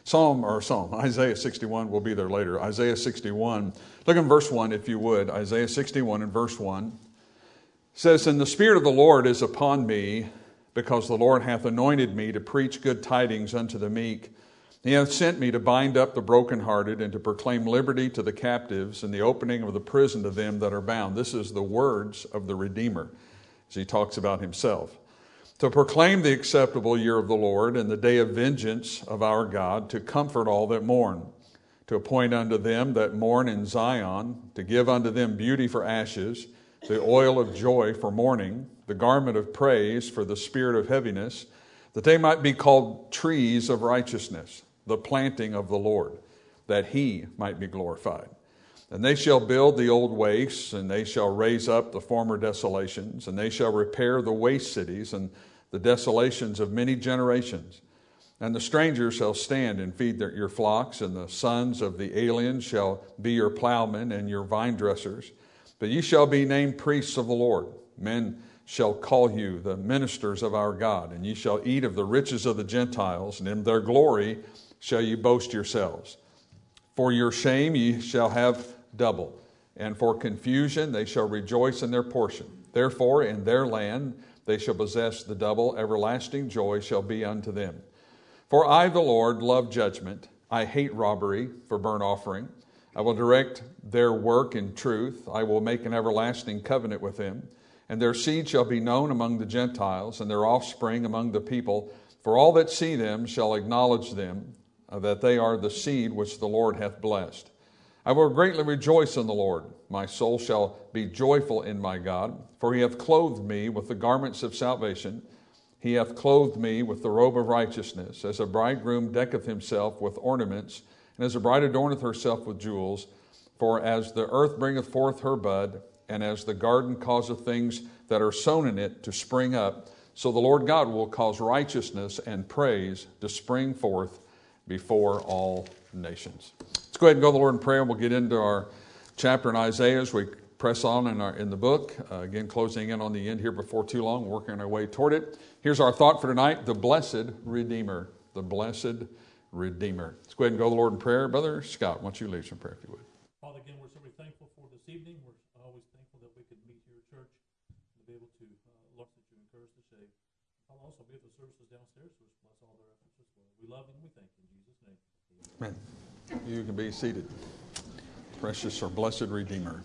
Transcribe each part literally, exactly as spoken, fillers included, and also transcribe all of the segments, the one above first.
Psalm, or Psalm, Isaiah sixty-one, we'll be there later. Isaiah sixty-one, look in verse one if you would. Isaiah sixty-one and verse one says, "And the Spirit of the Lord is upon me, because the Lord hath anointed me to preach good tidings unto the meek. He hath sent me to bind up the brokenhearted and to proclaim liberty to the captives and the opening of the prison to them that are bound." This is the words of the Redeemer as he talks about himself. "To proclaim the acceptable year of the Lord and the day of vengeance of our God, to comfort all that mourn, to appoint unto them that mourn in Zion, to give unto them beauty for ashes, the oil of joy for mourning, the garment of praise for the spirit of heaviness, that they might be called trees of righteousness, the planting of the Lord, that he might be glorified. And they shall build the old wastes, and they shall raise up the former desolations, and they shall repair the waste cities and the desolations of many generations. And the strangers shall stand and feed their, your flocks, and the sons of the aliens shall be your plowmen and your vine dressers. But ye shall be named priests of the Lord. Men shall call you the ministers of our God, and ye shall eat of the riches of the Gentiles, and in their glory shall ye boast yourselves. For your shame ye shall have double, and for confusion they shall rejoice in their portion. Therefore in their land they shall possess the double, everlasting joy shall be unto them. For I, the Lord, love judgment. I hate robbery for burnt offering. I will direct their work in truth. I will make an everlasting covenant with them. And their seed shall be known among the Gentiles, and their offspring among the people. For all that see them shall acknowledge them, uh, that they are the seed which the Lord hath blessed. I will greatly rejoice in the Lord. My soul shall be joyful in my God, for he hath clothed me with the garments of salvation. He hath clothed me with the robe of righteousness, as a bridegroom decketh himself with ornaments, and as a bride adorneth herself with jewels. For as the earth bringeth forth her bud, and as the garden causeth things that are sown in it to spring up, so the Lord God will cause righteousness and praise to spring forth before all nations." Let's go ahead and go to the Lord in prayer, and we'll get into our chapter in Isaiah as we press on in, our, in the book. Uh, again, closing in on the end here before too long, working our way toward it. Here's our thought for tonight: the blessed Redeemer. The blessed Redeemer. Let's go ahead and go to the Lord in prayer. Brother Scott, why don't you lead us in prayer, if you would. Father, again, we're so very thankful for this evening. We're always thankful that we could meet here at church and be able to uh, look that you encourage to say. I'll also be at the services downstairs, so bless all their efforts as well. We love you and we thank you in Jesus' name. Amen. You can be seated. Precious or blessed Redeemer.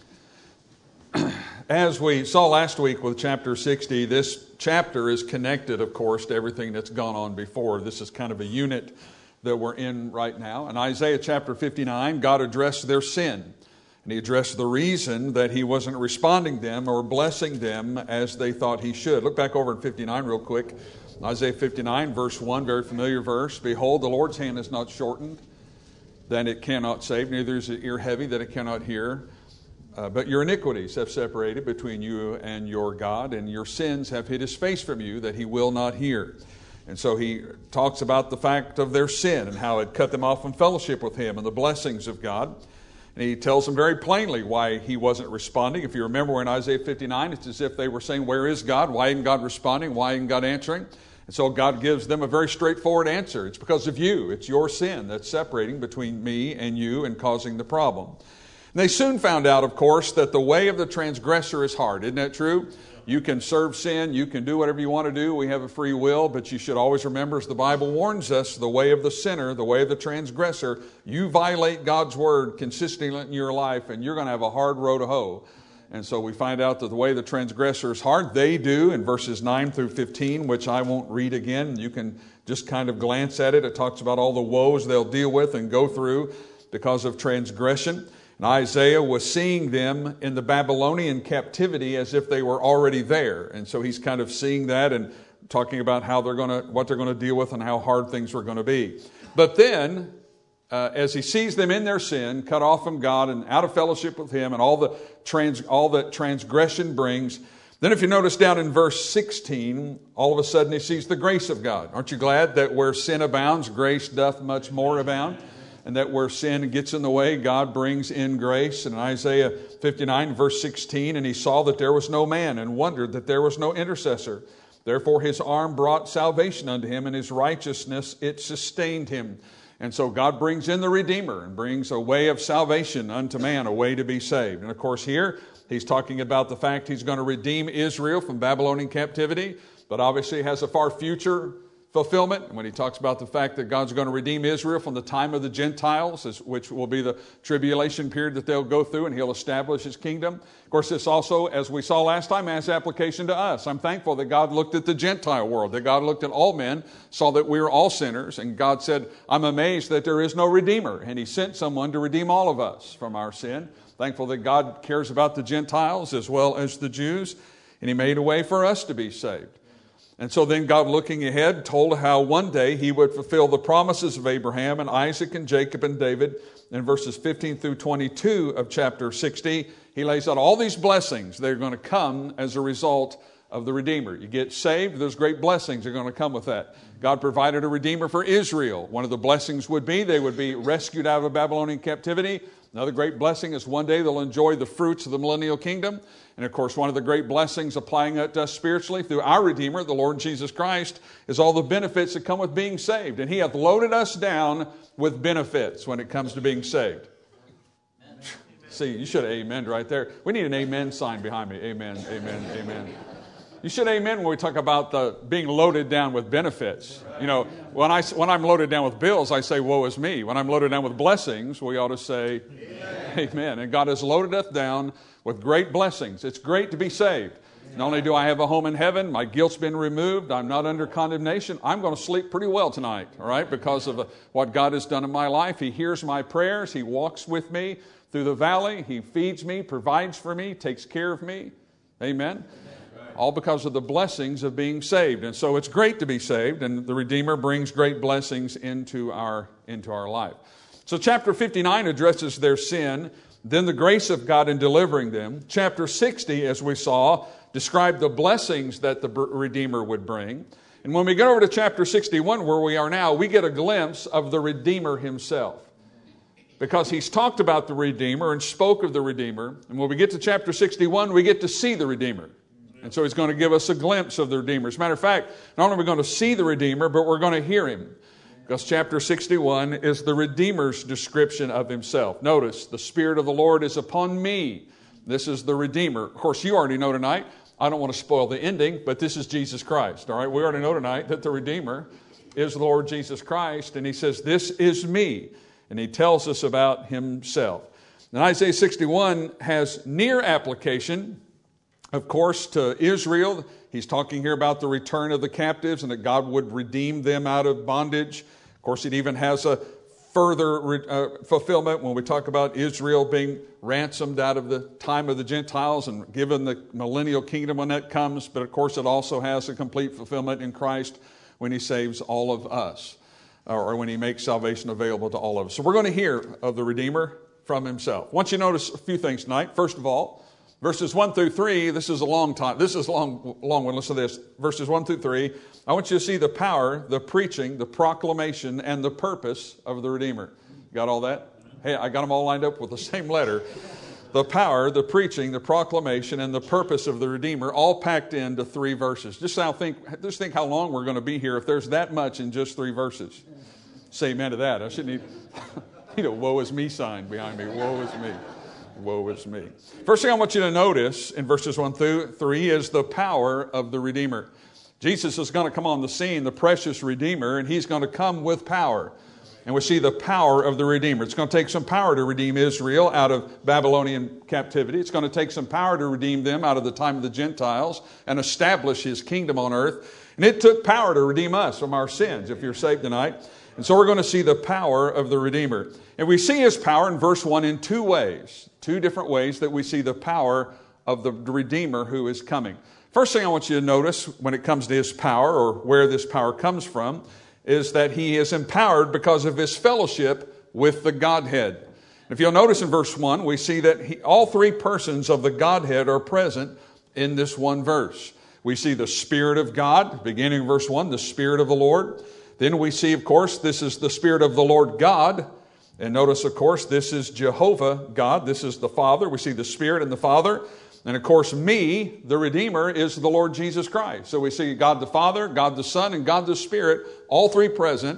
As we saw last week with chapter sixty, this chapter is connected, of course, to everything that's gone on before. This is kind of a unit that we're in right now. In Isaiah chapter fifty-nine, God addressed their sin. And he addressed the reason that he wasn't responding them or blessing them as they thought he should. Look back over in fifty-nine real quick. Isaiah fifty-nine, verse one, very familiar verse. "Behold, the Lord's hand is not shortened, that it cannot save, neither is his ear heavy, that it cannot hear. Uh, but your iniquities have separated between you and your God, and your sins have hid his face from you, that he will not hear." And so he talks about the fact of their sin and how it cut them off from fellowship with him and the blessings of God. And he tells them very plainly why he wasn't responding. If you remember in Isaiah fifty-nine, it's as if they were saying, where is God? Why isn't God responding? Why isn't God answering? And so God gives them a very straightforward answer. It's because of you. It's your sin that's separating between me and you and causing the problem. And they soon found out, of course, that the way of the transgressor is hard. Isn't that true? You can serve sin. You can do whatever you want to do. We have a free will, but you should always remember, as the Bible warns us, the way of the sinner, the way of the transgressor, you violate God's word consistently in your life, and you're going to have a hard row to hoe. And so we find out that the way of the transgressor is hard. They do in verses nine through fifteen, which I won't read again. You can just kind of glance at it. It talks about all the woes they'll deal with and go through because of transgression. And Isaiah was seeing them in the Babylonian captivity as if they were already there. And so he's kind of seeing that and talking about how they're going to, what they're going to deal with and how hard things were going to be. But then, uh, as he sees them in their sin, cut off from God and out of fellowship with him and all the trans, all that transgression brings, then if you notice down in verse sixteen, all of a sudden he sees the grace of God. Aren't you glad that where sin abounds, grace doth much more abound? And that where sin gets in the way, God brings in grace. And in Isaiah fifty-nine, verse sixteen, and he saw that there was no man, and wondered that there was no intercessor. Therefore his arm brought salvation unto him, and his righteousness it sustained him. And so God brings in the Redeemer and brings a way of salvation unto man, a way to be saved. And of course here, he's talking about the fact he's going to redeem Israel from Babylonian captivity, but obviously has a far future fulfillment. And when he talks about the fact that God's going to redeem Israel from the time of the Gentiles, which will be the tribulation period that they'll go through, and he'll establish his kingdom. Of course, this also, as we saw last time, has application to us. I'm thankful that God looked at the Gentile world, that God looked at all men, saw that we were all sinners, and God said, I'm amazed that there is no Redeemer. And he sent someone to redeem all of us from our sin. Thankful that God cares about the Gentiles as well as the Jews, and he made a way for us to be saved. And so then God, looking ahead, told how one day he would fulfill the promises of Abraham and Isaac and Jacob and David. In verses fifteen through twenty-two of chapter sixty, he lays out all these blessings that are going to come as a result of the Redeemer. You get saved, there's great blessings that are going to come with that. God provided a Redeemer for Israel. One of the blessings would be they would be rescued out of Babylonian captivity. Another great blessing is one day they'll enjoy the fruits of the millennial kingdom. And of course, one of the great blessings applying it to us spiritually through our Redeemer, the Lord Jesus Christ, is all the benefits that come with being saved. And he hath loaded us down with benefits when it comes to being saved. Amen. See, you should have amened right there. We need an amen sign behind me. Amen, amen, amen. You should amen when we talk about the being loaded down with benefits. You know, when, I, when I'm loaded down with bills, I say, woe is me. When I'm loaded down with blessings, we ought to say, amen. Amen. And God has loaded us down with great blessings. It's great to be saved. Not only do I have a home in heaven, my guilt's been removed, I'm not under condemnation, I'm going to sleep pretty well tonight, all right, because of what God has done in my life. He hears my prayers. He walks with me through the valley. He feeds me, provides for me, takes care of me. Amen. All because of the blessings of being saved. And so it's great to be saved, and the Redeemer brings great blessings into our, into our life. So chapter fifty-nine addresses their sin, then the grace of God in delivering them. Chapter sixty, as we saw, described the blessings that the Redeemer would bring. And when we get over to chapter sixty-one, where we are now, we get a glimpse of the Redeemer himself. Because he's talked about the Redeemer and spoke of the Redeemer. And when we get to chapter sixty-one, we get to see the Redeemer. And so he's going to give us a glimpse of the Redeemer. As a matter of fact, not only are we going to see the Redeemer, but we're going to hear him. Because chapter sixty-one is the Redeemer's description of himself. Notice, the Spirit of the Lord is upon me. This is the Redeemer. Of course, you already know tonight, I don't want to spoil the ending, but this is Jesus Christ. All right, we already know tonight that the Redeemer is the Lord Jesus Christ. And he says, this is me. And he tells us about himself. And Isaiah sixty-one has near application, of course, to Israel. He's talking here about the return of the captives and that God would redeem them out of bondage. Of course, it even has a further uh, fulfillment when we talk about Israel being ransomed out of the time of the Gentiles and given the millennial kingdom when that comes. But of course, it also has a complete fulfillment in Christ when he saves all of us, or when he makes salvation available to all of us. So we're going to hear of the Redeemer from himself. I want you to notice a few things tonight. First of all, verses one through three, this is a long time. This is a long, long one. Listen to this. Verses one through three. I want you to see the power, the preaching, the proclamation, and the purpose of the Redeemer. Got all that? Hey, I got them all lined up with the same letter. The power, the preaching, the proclamation, and the purpose of the Redeemer, all packed into three verses. Just now think, just think how long we're going to be here if there's that much in just three verses. Say amen to that. I shouldn't need, need a woe is me sign behind me. Woe is me. Woe is me. First thing I want you to notice in verses one through three is the power of the Redeemer. Jesus is going to come on the scene, the precious Redeemer, and he's going to come with power. And we see the power of the Redeemer. It's going to take some power to redeem Israel out of Babylonian captivity. It's going to take some power to redeem them out of the time of the Gentiles and establish his kingdom on earth. And it took power to redeem us from our sins, if you're saved tonight. And so we're going to see the power of the Redeemer. And we see his power in verse one in two ways. Two different ways that we see the power of the Redeemer who is coming. First thing I want you to notice when it comes to his power, or where this power comes from, is that he is empowered because of his fellowship with the Godhead. If you'll notice in verse one, we see that he, all three persons of the Godhead are present in this one verse. We see the Spirit of God, beginning in verse one, the Spirit of the Lord. Then we see, of course, this is the Spirit of the Lord God. And notice, of course, this is Jehovah God. This is the Father. We see the Spirit and the Father. And, of course, me, the Redeemer, is the Lord Jesus Christ. So we see God the Father, God the Son, and God the Spirit, all three present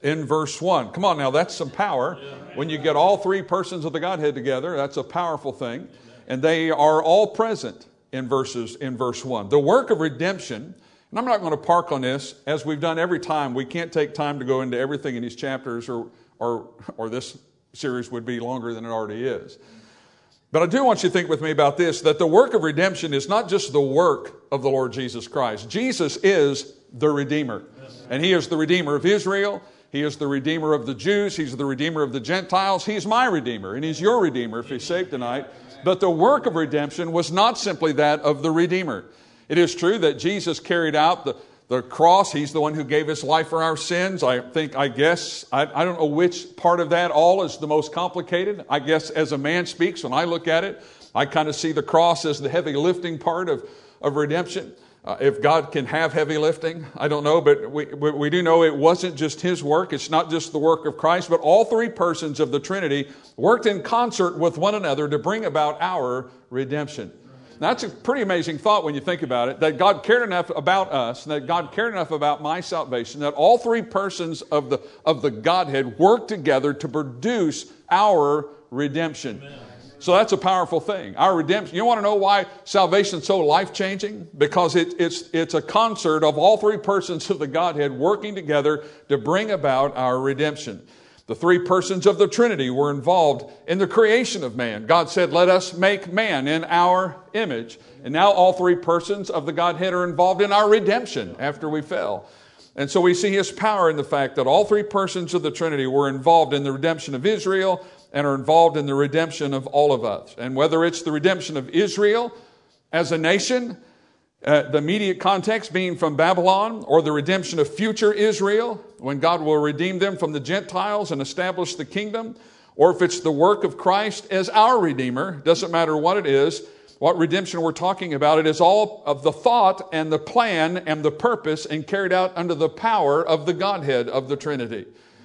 in verse one. Come on now, that's some power. When you get all three persons of the Godhead together, that's a powerful thing. And they are all present in verses in verse one. The work of redemption, and I'm not going to park on this, as we've done every time. We can't take time to go into everything in these chapters, or or or this series would be longer than it already is. But I do want you to think with me about this, that the work of redemption is not just the work of the Lord Jesus Christ. Jesus is the Redeemer. And He is the Redeemer of Israel. He is the Redeemer of the Jews. He's the Redeemer of the Gentiles. He's my Redeemer, and He's your Redeemer if you're saved tonight. But the work of redemption was not simply that of the Redeemer. It is true that Jesus carried out the, the cross. He's the one who gave His life for our sins. I think, I guess, I, I don't know which part of that all is the most complicated. I guess as a man speaks, when I look at it, I kind of see the cross as the heavy lifting part of, of redemption. Uh, if God can have heavy lifting, I don't know, but we, we, we do know it wasn't just His work. It's not just the work of Christ, but all three persons of the Trinity worked in concert with one another to bring about our redemption. That's a pretty amazing thought when you think about it, that God cared enough about us, and that God cared enough about my salvation, that all three persons of the, of the Godhead worked together to produce our redemption. Amen. So that's a powerful thing. Our redemption. You want to know why salvation is so life-changing? Because it, it's, it's a concert of all three persons of the Godhead working together to bring about our redemption. The three persons of the Trinity were involved in the creation of man. God said, let us make man in our image. And now all three persons of the Godhead are involved in our redemption after we fell. And so we see His power in the fact that all three persons of the Trinity were involved in the redemption of Israel and are involved in the redemption of all of us. And whether it's the redemption of Israel as a nation, Uh, the immediate context being from Babylon, or the redemption of future Israel, when God will redeem them from the Gentiles and establish the kingdom, or if it's the work of Christ as our Redeemer, doesn't matter what it is, what redemption we're talking about, it is all of the thought and the plan and the purpose and carried out under the power of the Godhead of the Trinity.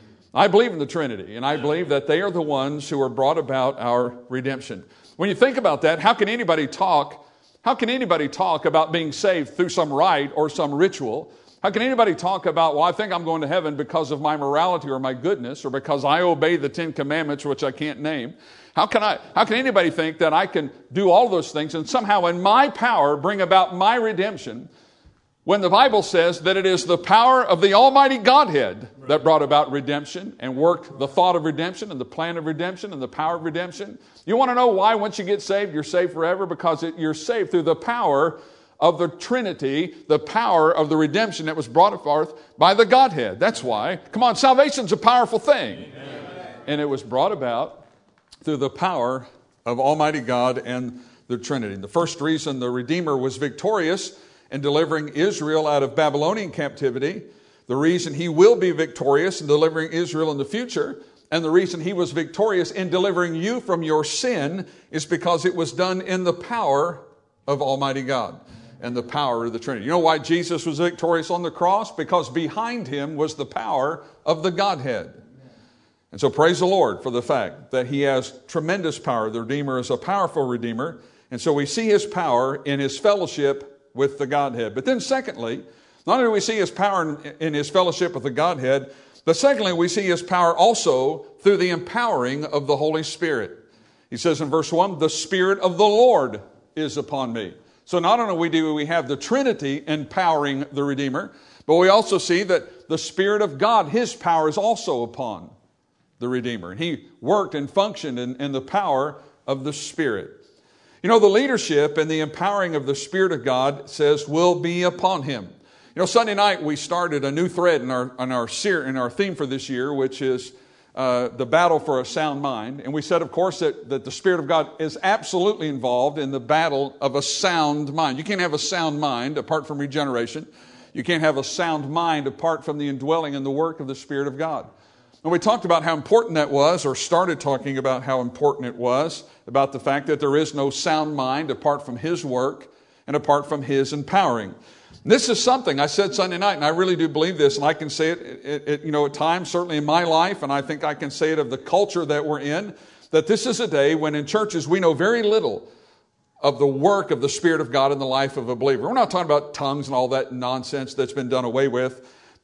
I believe in the Trinity, and I believe that they are the ones who are brought about our redemption. When you think about that, how can anybody talk How can anybody talk about being saved through some rite or some ritual? How can anybody talk about, well, I think I'm going to heaven because of my morality or my goodness, or because I obey the Ten Commandments, which I can't name? How can I? How can anybody think that I can do all those things and somehow in my power bring about my redemption, when the Bible says that it is the power of the Almighty Godhead that brought about redemption and worked the thought of redemption and the plan of redemption and the power of redemption? You want to know why once you get saved, you're saved forever? Because it, you're saved through the power of the Trinity, the power of the redemption that was brought forth by the Godhead. That's why. Come on, salvation's a powerful thing. Amen. And it was brought about through the power of Almighty God and the Trinity. The first reason the Redeemer was victorious in delivering Israel out of Babylonian captivity, the reason He will be victorious in delivering Israel in the future, and the reason He was victorious in delivering you from your sin, is because it was done in the power of Almighty God and the power of the Trinity. You know why Jesus was victorious on the cross? Because behind Him was the power of the Godhead. And so praise the Lord for the fact that He has tremendous power. The Redeemer is a powerful Redeemer. And so we see His power in His fellowship with the Godhead. But then secondly, not only do we see His power in, in His fellowship with the Godhead, but secondly, we see His power also through the empowering of the Holy Spirit. He says in verse one, the Spirit of the Lord is upon me. So not only do we have the Trinity empowering the Redeemer, but we also see that the Spirit of God, His power is also upon the Redeemer. And He worked and functioned in, in the power of the Spirit. You know, the leadership and the empowering of the Spirit of God says will be upon Him. You know, Sunday night we started a new thread in our in our in our theme for this year, which is uh, the battle for a sound mind. And we said, of course, that, that the Spirit of God is absolutely involved in the battle of a sound mind. You can't have a sound mind apart from regeneration. You can't have a sound mind apart from the indwelling and the work of the Spirit of God. And we talked about how important that was, or started talking about how important it was, about the fact that there is no sound mind apart from His work and apart from His empowering. And this is something I said Sunday night, and I really do believe this, and I can say it, it, it, you know, at times, certainly in my life, and I think I can say it of the culture that we're in, that this is a day when in churches we know very little of the work of the Spirit of God in the life of a believer. We're not talking about tongues and all that nonsense that's been done away with.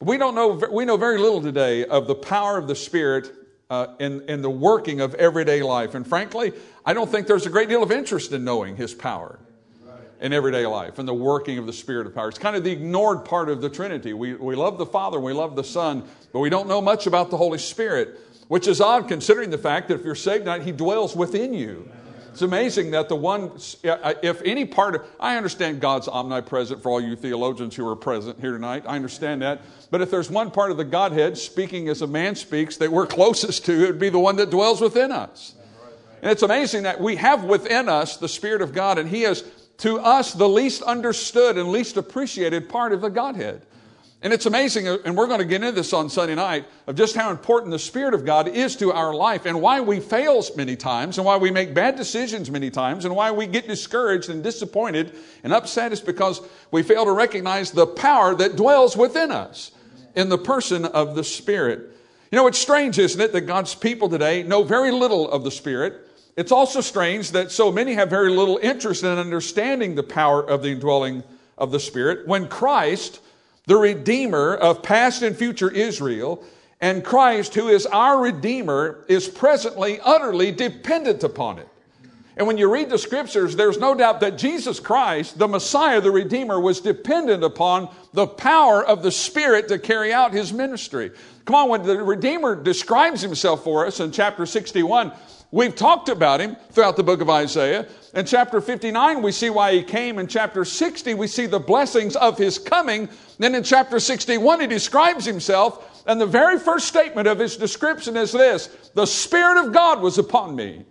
We don't know, we know very little today of the power of the Spirit uh, in, in the working of everyday life. And frankly, I don't think there's a great deal of interest in knowing His power in everyday life and the working of the Spirit of power. It's kind of the ignored part of the Trinity. We, we love the Father, we love the Son, but we don't know much about the Holy Spirit, which is odd considering the fact that if you're saved tonight, He dwells within you. It's amazing that the one, if any part of, I understand God's omnipresent for all you theologians who are present here tonight. I understand that. But if there's one part of the Godhead, speaking as a man speaks, that we're closest to, it would be the one that dwells within us. And it's amazing that we have within us the Spirit of God, and He is, to us, the least understood and least appreciated part of the Godhead. And it's amazing, and we're going to get into this on Sunday night, of just how important the Spirit of God is to our life and why we fail many times and why we make bad decisions many times and why we get discouraged and disappointed and upset is because we fail to recognize the power that dwells within us in the person of the Spirit. You know, it's strange, isn't it, that God's people today know very little of the Spirit. It's also strange that so many have very little interest in understanding the power of the indwelling of the Spirit when Christ, the Redeemer of past and future Israel, and Christ, who is our Redeemer, is presently utterly dependent upon it. And when you read the Scriptures, there's no doubt that Jesus Christ, the Messiah, the Redeemer, was dependent upon the power of the Spirit to carry out His ministry. Come on, when the Redeemer describes Himself for us in chapter sixty-one, we've talked about Him throughout the book of Isaiah. In chapter fifty-nine, we see why He came. In chapter sixty, we see the blessings of His coming. Then in chapter sixty-one, He describes Himself. And the very first statement of His description is this: the Spirit of God was upon me.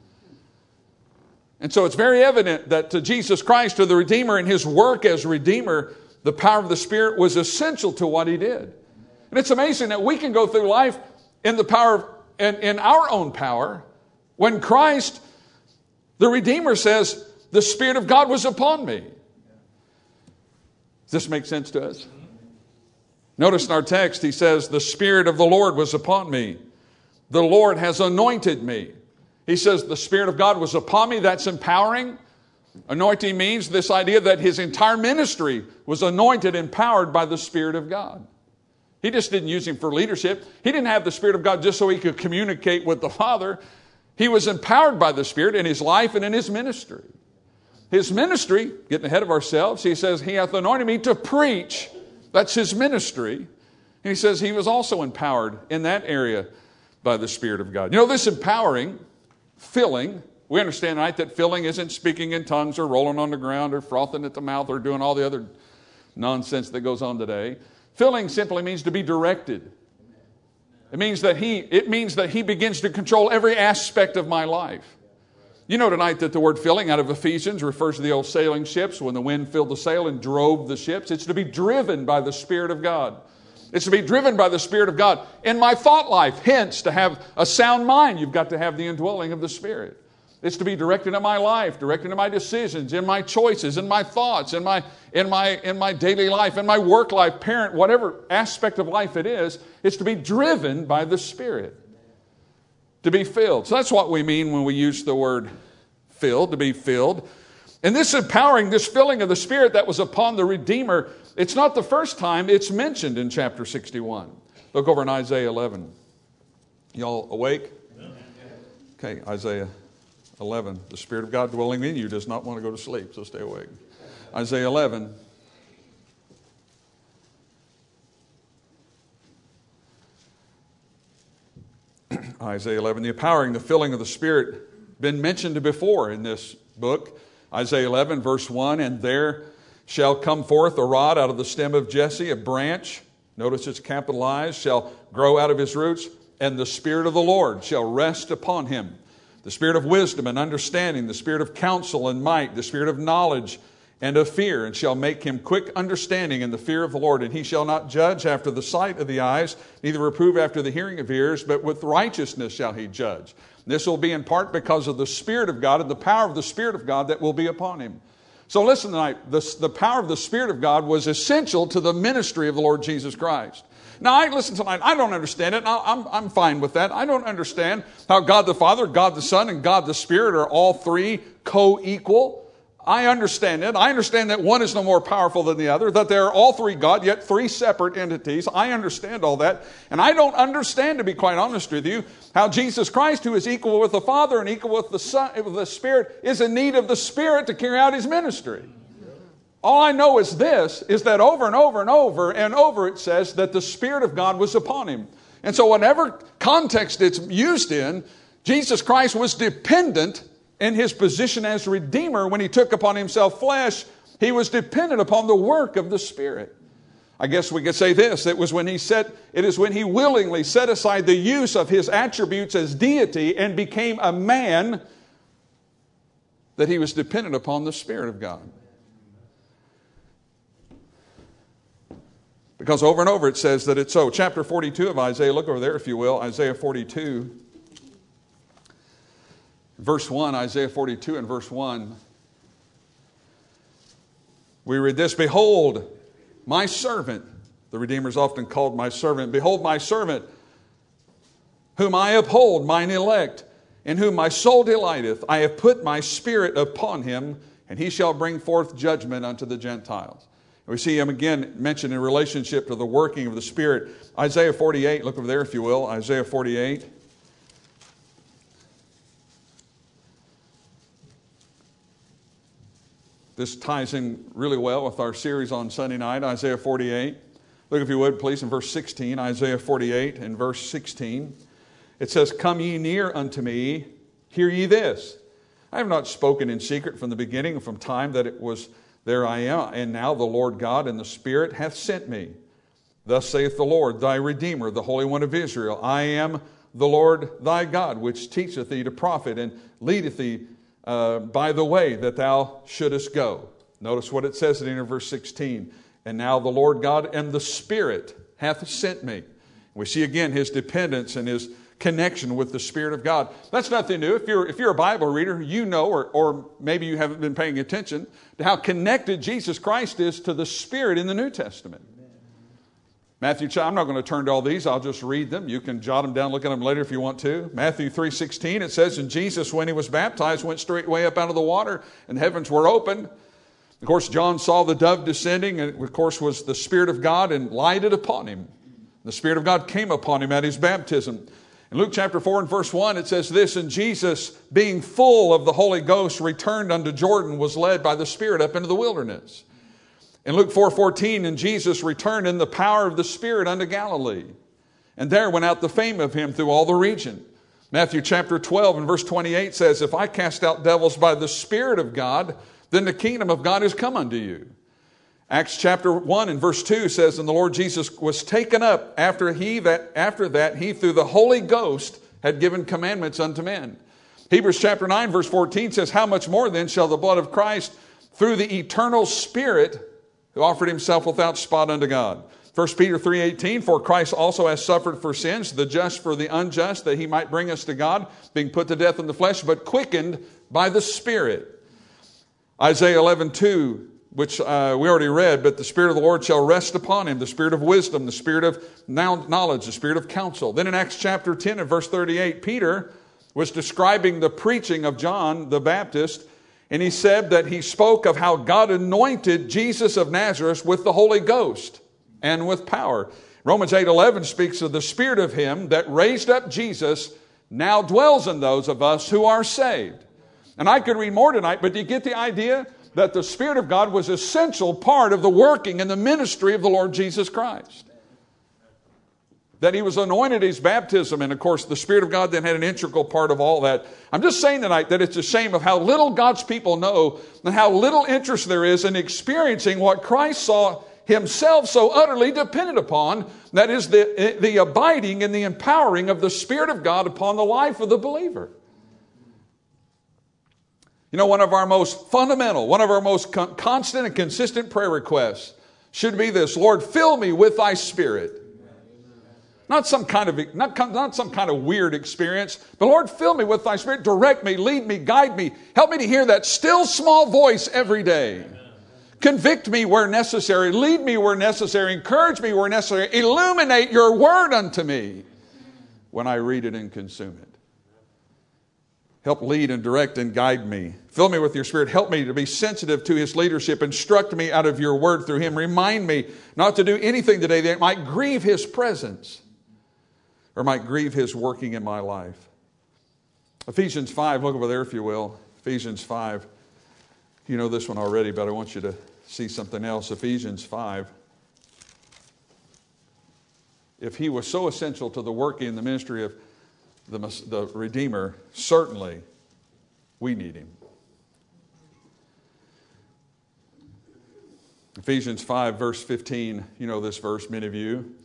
And so it's very evident that to Jesus Christ, to the Redeemer, and His work as Redeemer, the power of the Spirit was essential to what He did. And it's amazing that we can go through life in the power of, in, in our own power, when Christ, the Redeemer, says, the Spirit of God was upon me. Does this make sense to us? Notice in our text, he says, the Spirit of the Lord was upon me. The Lord has anointed me. He says, the Spirit of God was upon me. That's empowering. Anointing means this idea that His entire ministry was anointed, empowered by the Spirit of God. He just didn't use Him for leadership. He didn't have the Spirit of God just so He could communicate with the Father. He was empowered by the Spirit in His life and in His ministry. His ministry, getting ahead of ourselves, He says, He hath anointed me to preach. That's His ministry. And He says He was also empowered in that area by the Spirit of God. You know, this empowering, filling, we understand, right, that filling isn't speaking in tongues or rolling on the ground or frothing at the mouth or doing all the other nonsense that goes on today. Filling simply means to be directed. It means that he, it means that He begins to control every aspect of my life. You know tonight that the word filling out of Ephesians refers to the old sailing ships when the wind filled the sail and drove the ships. It's to be driven by the Spirit of God. It's to be driven by the Spirit of God in my thought life. Hence, to have a sound mind, you've got to have the indwelling of the Spirit. It's to be directed in my life, directed in my decisions, in my choices, in my thoughts, in my, in my, in my daily life, in my work life, parent, whatever aspect of life it is. It's to be driven by the Spirit. To be filled. So that's what we mean when we use the word filled, to be filled. And this empowering, this filling of the Spirit that was upon the Redeemer, it's not the first time it's mentioned in chapter sixty-one. Look over in Isaiah eleven. Y'all awake? Okay, Isaiah eleven. The Spirit of God dwelling in you does not want to go to sleep, so stay awake. Isaiah eleven. Isaiah eleven, the empowering, the filling of the Spirit, been mentioned before in this book. Isaiah eleven, verse one, and there shall come forth a rod out of the stem of Jesse, a branch, notice it's capitalized, shall grow out of his roots, and the Spirit of the Lord shall rest upon him. The Spirit of wisdom and understanding, the Spirit of counsel and might, the Spirit of knowledge and of fear, and shall make him quick understanding in the fear of the Lord. And he shall not judge after the sight of the eyes, neither reprove after the hearing of ears, but with righteousness shall he judge. This will be in part because of the Spirit of God and the power of the Spirit of God that will be upon him. So listen tonight, the, the power of the Spirit of God was essential to the ministry of the Lord Jesus Christ. Now, I listen tonight, I don't understand it. I'm, I'm fine with that. I don't understand how God the Father, God the Son, and God the Spirit are all three co-equal. I understand it. I understand that one is no more powerful than the other, that they're all three God, yet three separate entities. I understand all that. And I don't understand, to be quite honest with you, how Jesus Christ, who is equal with the Father and equal with the Son, with the Spirit, is in need of the Spirit to carry out His ministry. All I know is this, is that over and over and over and over it says that the Spirit of God was upon Him. And so whatever context it's used in, Jesus Christ was dependent in His position as Redeemer. When He took upon Himself flesh, He was dependent upon the work of the Spirit. I guess we could say this, it was when He set, it is when He willingly set aside the use of His attributes as deity and became a man that He was dependent upon the Spirit of God. Because over and over it says that it's so. Chapter forty-two of Isaiah, look over there if you will, Isaiah forty-two. Verse one, Isaiah forty-two and verse one. We read this, behold, my servant, the Redeemer is often called my servant. Behold, my servant, whom I uphold, mine elect, in whom my soul delighteth. I have put my Spirit upon him, and he shall bring forth judgment unto the Gentiles. We see him again mentioned in relationship to the working of the Spirit. Isaiah forty-eight, look over there if you will, Isaiah forty-eight. This ties in really well with our series on Sunday night, Isaiah forty-eight. Look if you would please in verse sixteen, Isaiah forty-eight and verse sixteen. It says, come ye near unto me, hear ye this. I have not spoken in secret from the beginning, from time that it was there I am, and now the Lord God and the Spirit hath sent me. Thus saith the Lord, thy Redeemer, the Holy One of Israel. I am the Lord thy God, which teacheth thee to profit, and leadeth thee uh, by the way that thou shouldest go. Notice what it says in verse sixteen. And now the Lord God and the Spirit hath sent me. We see again His dependence and His connection with the Spirit of God. That's nothing new. If you're, if you're a Bible reader, you know, or, or maybe you haven't been paying attention to how connected Jesus Christ is to the Spirit in the New Testament. Amen. Matthew, I'm not going to turn to all these. I'll just read them. You can jot them down, look at them later if you want to. Matthew three sixteen, it says, and Jesus, when He was baptized, went straightway up out of the water, and heavens were opened. Of course, John saw the dove descending, and it, of course, was the Spirit of God, and lighted upon Him. The Spirit of God came upon Him at His baptism. In Luke chapter four and verse one, it says this, and Jesus, being full of the Holy Ghost, returned unto Jordan, was led by the Spirit up into the wilderness. In Luke four fourteen, and Jesus returned in the power of the Spirit unto Galilee. And there went out the fame of Him through all the region. Matthew chapter twelve and verse twenty-eight says, if I cast out devils by the Spirit of God, then the kingdom of God is come unto you. Acts chapter one and verse two says, and the Lord Jesus was taken up after he that after that he through the Holy Ghost had given commandments unto men. Hebrews chapter nine verse fourteen says, how much more then shall the blood of Christ through the eternal Spirit who offered Himself without spot unto God. First Peter three eighteen, for Christ also has suffered for sins, the just for the unjust, that He might bring us to God, being put to death in the flesh, but quickened by the Spirit. Isaiah eleven two, which uh, we already read, but the Spirit of the Lord shall rest upon Him, the Spirit of wisdom, the Spirit of knowledge, the Spirit of counsel. Then in Acts chapter ten and verse thirty-eight, Peter was describing the preaching of John the Baptist, and he said that he spoke of how God anointed Jesus of Nazareth with the Holy Ghost and with power. Romans eight eleven speaks of the Spirit of Him that raised up Jesus now dwells in those of us who are saved. And I could read more tonight, but do you get the idea that the Spirit of God was an essential part of the working and the ministry of the Lord Jesus Christ? That He was anointed at His baptism, and of course the Spirit of God then had an integral part of all that. I'm just saying tonight that it's a shame of how little God's people know and how little interest there is in experiencing what Christ saw Himself so utterly dependent upon, that is the, the abiding and the empowering of the Spirit of God upon the life of the believer. You know, one of our most fundamental, one of our most con- constant and consistent prayer requests should be this: Lord, fill me with Thy Spirit. Not some kind of not, not some kind of weird experience, but Lord, fill me with Thy Spirit. Direct me, lead me, guide me. Help me to hear that still small voice every day. Convict me where necessary. Lead me where necessary. Encourage me where necessary. Illuminate Your word unto me when I read it and consume it. Help lead and direct and guide me. Fill me with your Spirit. Help me to be sensitive to His leadership. Instruct me out of your word through Him. Remind me not to do anything today that might grieve His presence or might grieve His working in my life. Ephesians five, look over there if you will. Ephesians five. You know this one already, but I want you to see something else. Ephesians five. If He was so essential to the working in the ministry of the, the Redeemer, certainly we need Him. Ephesians five, verse fifteen. You know this verse, many of you.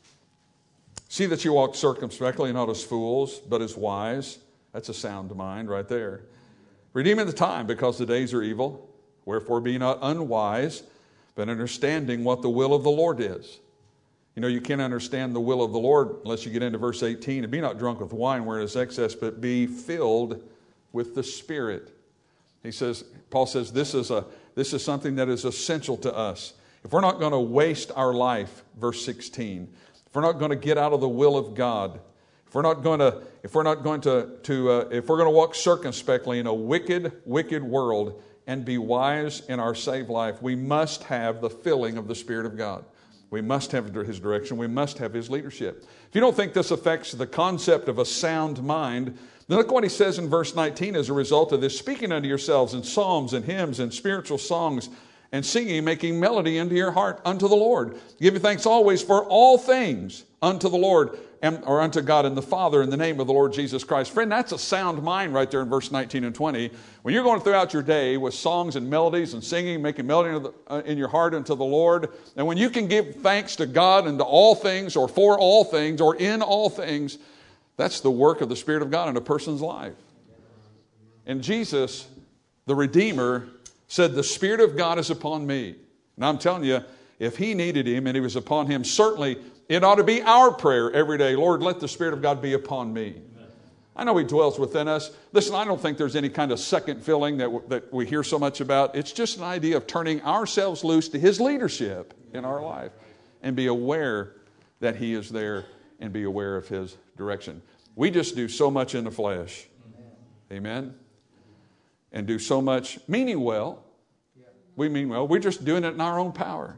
See that you walk circumspectly, not as fools, but as wise. That's a sound mind right there. Redeeming the time, because the days are evil. Wherefore be not unwise, but understanding what the will of the Lord is. You know, you can't understand the will of the Lord unless you get into verse eighteen. And be not drunk with wine where it is excess, but be filled with the Spirit. He says, Paul says, this is a this is something that is essential to us. If we're not going to waste our life, verse sixteen, if we're not going to get out of the will of God, if we're not going to, if we're not going to, to uh, if we're going to walk circumspectly in a wicked, wicked world and be wise in our saved life, we must have the filling of the Spirit of God. We must have His direction. We must have His leadership. If you don't think this affects the concept of a sound mind, then look what he says in verse nineteen as a result of this. Speaking unto yourselves in psalms and hymns and spiritual songs and singing, making melody into your heart unto the Lord. Give you thanks always for all things unto the Lord, and, or unto God and the Father in the name of the Lord Jesus Christ. Friend, that's a sound mind right there in verse nineteen and twenty. When you're going throughout your day with songs and melodies and singing, making melody in, the, uh, in your heart unto the Lord, and when you can give thanks to God and to all things, or for all things, or in all things, that's the work of the Spirit of God in a person's life. And Jesus, the Redeemer, said, the Spirit of God is upon me. And I'm telling you, if He needed Him and He was upon Him, certainly it ought to be our prayer every day. Lord, let the Spirit of God be upon me. Amen. I know He dwells within us. Listen, I don't think there's any kind of second filling that, w- that we hear so much about. It's just an idea of turning ourselves loose to His leadership in our life and be aware that He is there and be aware of His direction. We just do so much in the flesh. Amen. Amen? And do so much, meaning well. We mean well. We're just doing it in our own power.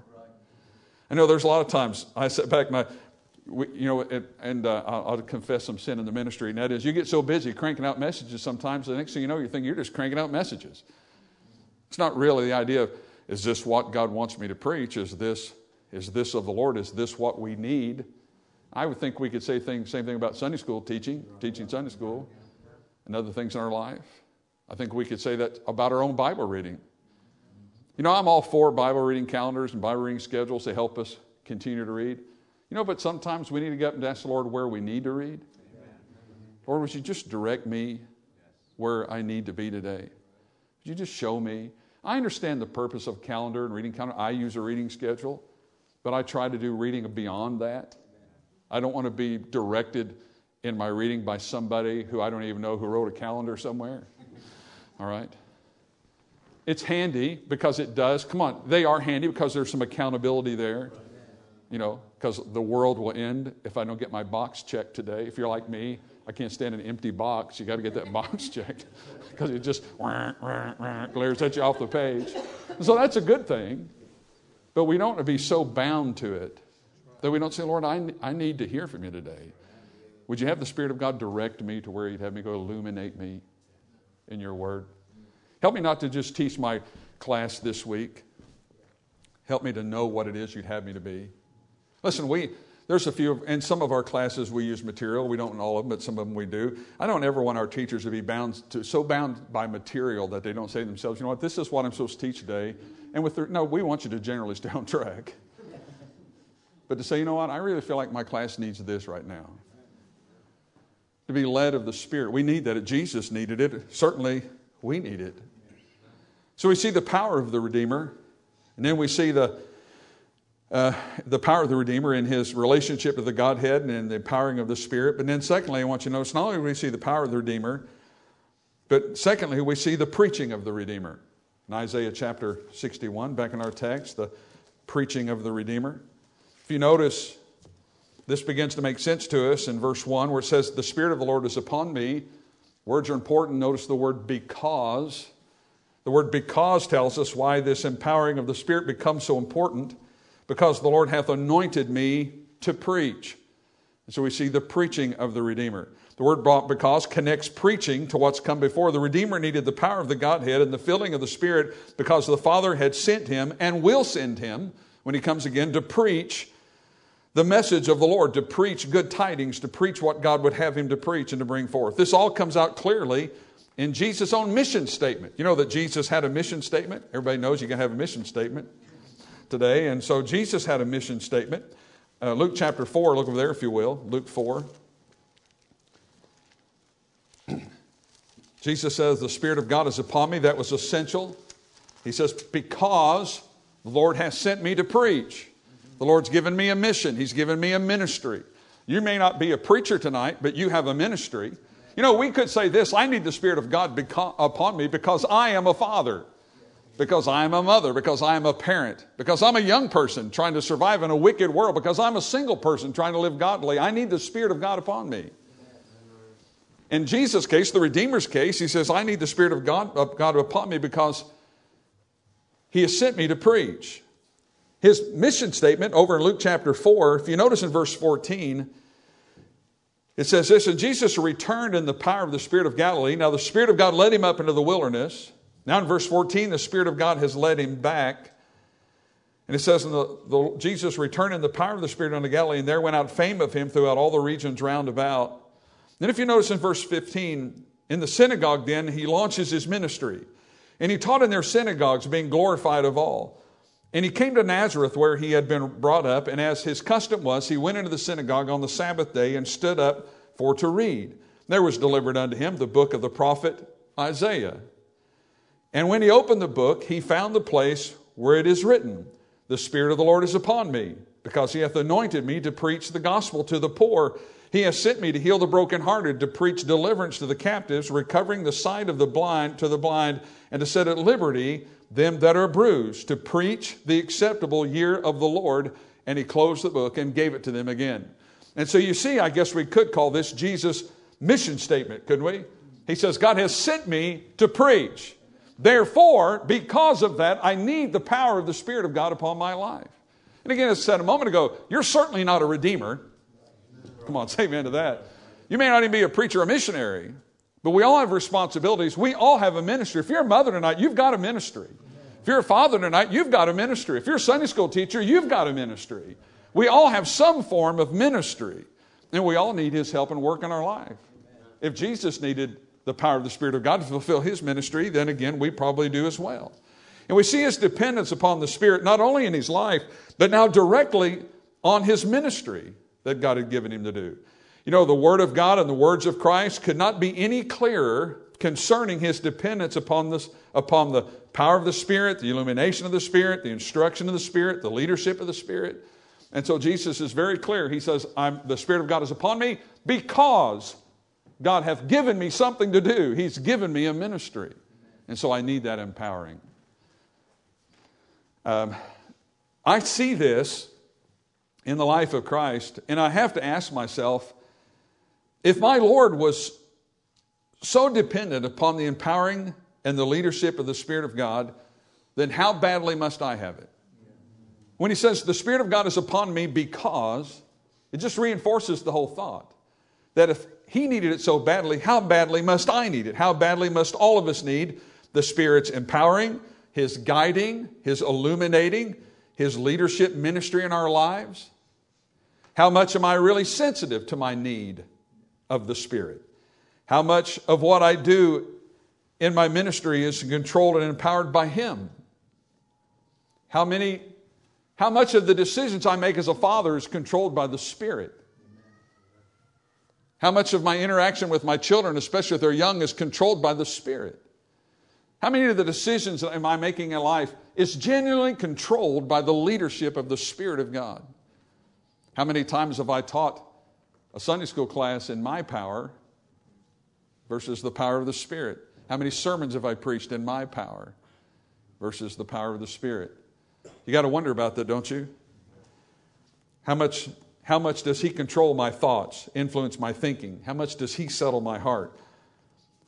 I know there's a lot of times I sit back, my, we, you know, and, and uh, I'll, I'll confess some sin in the ministry, and that is you get so busy cranking out messages sometimes, the next thing you know, you think you're just cranking out messages. It's not really the idea of, is this what God wants me to preach? Is this, is this of the Lord? Is this what we need? I would think we could say things, same thing about Sunday school teaching, teaching Sunday school, and other things in our life. I think we could say that about our own Bible reading. You know, I'm all for Bible reading calendars and Bible reading schedules to help us continue to read. You know, but sometimes we need to get up and ask the Lord where we need to read. Lord, would you just direct me where I need to be today? Would you just show me? I understand the purpose of calendar and reading calendar. I use a reading schedule, but I try to do reading beyond that. I don't want to be directed in my reading by somebody who I don't even know who wrote a calendar somewhere. All right? It's handy because it does. Come on, they are handy because there's some accountability there. You know, because the world will end if I don't get my box checked today. If you're like me, I can't stand an empty box. You got to get that box checked because it just wah, wah, wah, glares at you off the page. So that's a good thing. But we don't want to be so bound to it that we don't say, Lord, I, I need to hear from you today. Would you have the Spirit of God direct me to where you'd have me go illuminate me in your word? Help me not to just teach my class this week. Help me to know what it is you'd have me to be. Listen, we there's a few, in some of our classes we use material. We don't in all of them, but some of them we do. I don't ever want our teachers to be bound to so bound by material that they don't say to themselves, you know what, this is what I'm supposed to teach today. And with their, no, we want you to generally stay on track. But to say, you know what, I really feel like my class needs this right now. To be led of the Spirit. We need that. Jesus needed it. Certainly we need it. So we see the power of the Redeemer, and then we see the uh, the power of the Redeemer in His relationship to the Godhead and in the empowering of the Spirit. But then secondly, I want you to notice, not only do we see the power of the Redeemer, but secondly, we see the preaching of the Redeemer. In Isaiah chapter sixty-one, back in our text, the preaching of the Redeemer. If you notice, this begins to make sense to us in verse one, where it says, the Spirit of the Lord is upon me, Words are important. Notice the word because. The word because tells us why this empowering of the Spirit becomes so important. Because the Lord hath anointed me to preach. And so we see the preaching of the Redeemer. The word because connects preaching to what's come before. The Redeemer needed the power of the Godhead and the filling of the Spirit because the Father had sent him and will send him when he comes again to preach the message of the Lord, to preach good tidings, to preach what God would have him to preach and to bring forth. This all comes out clearly in Jesus' own mission statement. You know that Jesus had a mission statement? Everybody knows you can have a mission statement today. And so Jesus had a mission statement. Uh, Luke chapter four, look over there if you will. Luke four. Jesus says, the Spirit of God is upon me. That was essential. He says, because the Lord has sent me to preach. The Lord's given me a mission. He's given me a ministry. You may not be a preacher tonight, but you have a ministry. You know, we could say this, I need the Spirit of God beca- upon me because I am a father, because I am a mother, because I am a parent, because I'm a young person trying to survive in a wicked world, because I'm a single person trying to live godly. I need the Spirit of God upon me. In Jesus' case, the Redeemer's case, he says, I need the Spirit of God, of God upon me because he has sent me to preach. His mission statement over in Luke chapter four, if you notice in verse fourteen, it says this, and Jesus returned in the power of the Spirit of Galilee. Now the Spirit of God led him up into the wilderness. Now in verse fourteen, the Spirit of God has led him back. And it says, and the, the, Jesus returned in the power of the Spirit unto Galilee, and there went out fame of him throughout all the regions round about. Then if you notice in verse fifteen, in the synagogue then, he launches his ministry. And he taught in their synagogues, being glorified of all. And he came to Nazareth where he had been brought up, and as his custom was, he went into the synagogue on the Sabbath day and stood up for to read. There was delivered unto him the book of the prophet Isaiah. And when he opened the book, he found the place where it is written, the Spirit of the Lord is upon me, because he hath anointed me to preach the gospel to the poor. He has sent me to heal the brokenhearted, to preach deliverance to the captives, recovering the sight of the blind to the blind, and to set at liberty them that are bruised, to preach the acceptable year of the Lord. And he closed the book and gave it to them again. And so you see, I guess we could call this Jesus' mission statement, couldn't we? He says, God has sent me to preach. Therefore, because of that, I need the power of the Spirit of God upon my life. And again, as I said a moment ago, you're certainly not a redeemer. Come on, say amen to that. You may not even be a preacher or missionary, but we all have responsibilities. We all have a ministry. If you're a mother tonight, you've got a ministry. If you're a father tonight, you've got a ministry. If you're a Sunday school teacher, you've got a ministry. We all have some form of ministry, and we all need his help and work in our life. If Jesus needed the power of the Spirit of God to fulfill his ministry, then again, we probably do as well. And we see his dependence upon the Spirit, not only in his life, but now directly on his ministry that God had given him to do. You know, the Word of God and the words of Christ could not be any clearer concerning his dependence upon this, upon the power of the Spirit, the illumination of the Spirit, the instruction of the Spirit, the leadership of the Spirit. And so Jesus is very clear. He says, I'm, the Spirit of God is upon me because God hath given me something to do. He's given me a ministry. And so I need that empowering. Um, I see this in the life of Christ, and I have to ask myself, if my Lord was so dependent upon the empowering and the leadership of the Spirit of God, then how badly must I have it? When he says the Spirit of God is upon me because, it just reinforces the whole thought that if he needed it so badly, how badly must I need it? How badly must all of us need the Spirit's empowering, his guiding, his illuminating, his leadership ministry in our lives? How much am I really sensitive to my need of the Spirit? How much of what I do in my ministry is controlled and empowered by him? How many, how much of the decisions I make as a father is controlled by the Spirit? How much of my interaction with my children, especially if they're young, is controlled by the Spirit? How many of the decisions that am I making in life is genuinely controlled by the leadership of the Spirit of God? How many times have I taught a Sunday school class in my power versus the power of the Spirit? How many sermons have I preached in my power versus the power of the Spirit? You got to wonder about that, don't you? How much, how much does he control my thoughts, influence my thinking? How much does he settle my heart?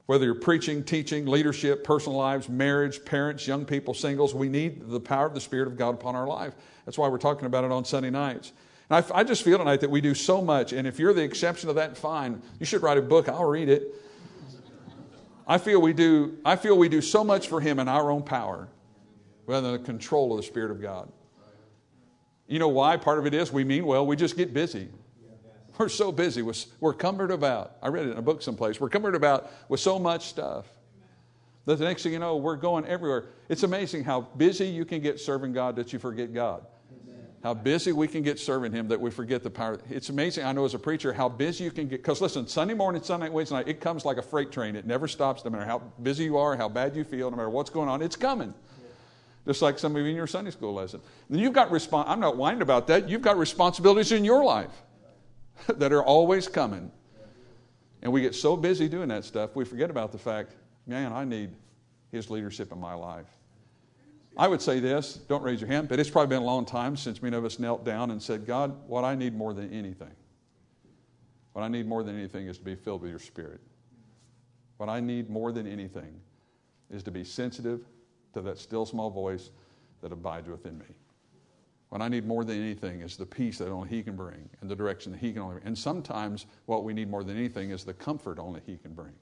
Whether you're preaching, teaching, leadership, personal lives, marriage, parents, young people, singles, we need the power of the Spirit of God upon our life. That's why we're talking about it on Sunday nights. And I, I just feel tonight that we do so much, and if you're the exception to that, fine. You should write a book. I'll read it. I feel we do, I feel we do so much for Him in our own power rather than the control of the Spirit of God. You know why? Part of it is we mean well. We just get busy. We're so busy. We're cumbered about. I read it in a book someplace. We're cumbered about with so much stuff that the next thing you know, we're going everywhere. It's amazing how busy you can get serving God that you forget God. How busy we can get serving Him that we forget the power. It's amazing, I know as a preacher, how busy you can get. Because listen, Sunday morning, Sunday night, Wednesday night, it comes like a freight train. It never stops, no matter how busy you are, how bad you feel, no matter what's going on. It's coming. Just like some of you in your Sunday school lesson. And you've got respons- I'm not whining about that. You've got responsibilities in your life that are always coming. And we get so busy doing that stuff, we forget about the fact, man, I need His leadership in my life. I would say this, don't raise your hand, but it's probably been a long time since many of us knelt down and said, God, what I need more than anything, what I need more than anything is to be filled with your Spirit. What I need more than anything is to be sensitive to that still small voice that abides within me. What I need more than anything is the peace that only He can bring and the direction that He can only bring. And sometimes what we need more than anything is the comfort only He can bring.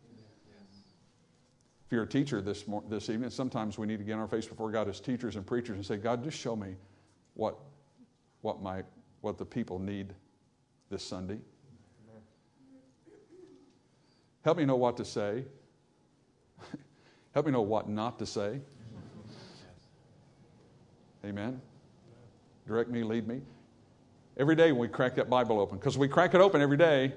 If you're a teacher this mor- this evening, sometimes we need to get on our face before God as teachers and preachers and say, God, just show me what what my what the people need this Sunday. Help me know what to say. Help me know what not to say. Amen. Direct me, lead me. Every day when we crack that Bible open, because we crack it open every day.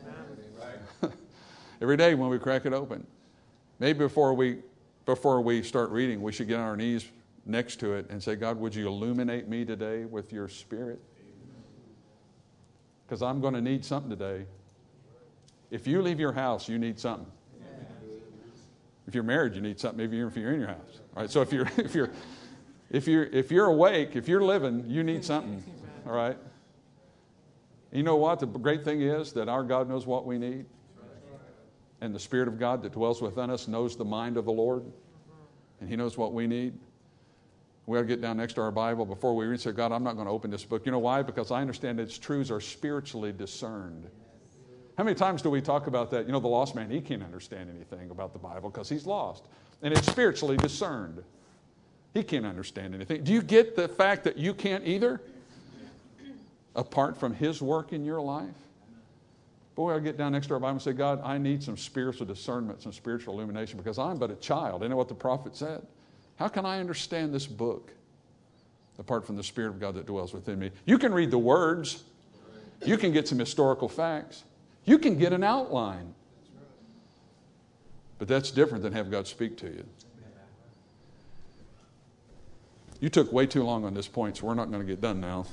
Every day when we crack it open. Maybe before we before we start reading, we should get on our knees next to it and say, God, would you illuminate me today with your Spirit? Because I'm going to need something today. If you leave your house, you need something. If you're married, you need something. Maybe if you're in your house. All right. So if you're if you're if you're if you're awake, if you're living, you need something. All right. You know what? The great thing is that our God knows what we need. And the Spirit of God that dwells within us knows the mind of the Lord. And He knows what we need. We ought to get down next to our Bible before we read and say, God, I'm not going to open this book. You know why? Because I understand its truths are spiritually discerned. How many times do we talk about that? You know, the lost man, he can't understand anything about the Bible because he's lost. And it's spiritually discerned. He can't understand anything. Do you get the fact that you can't either? Apart from His work in your life? Boy, I'll get down next to our Bible and say, God, I need some spiritual discernment, some spiritual illumination, because I'm but a child. I know what the prophet said. How can I understand this book apart from the Spirit of God that dwells within me? You can read the words. You can get some historical facts. You can get an outline. But that's different than have God speak to you. You took way too long on this point, so we're not going to get done now.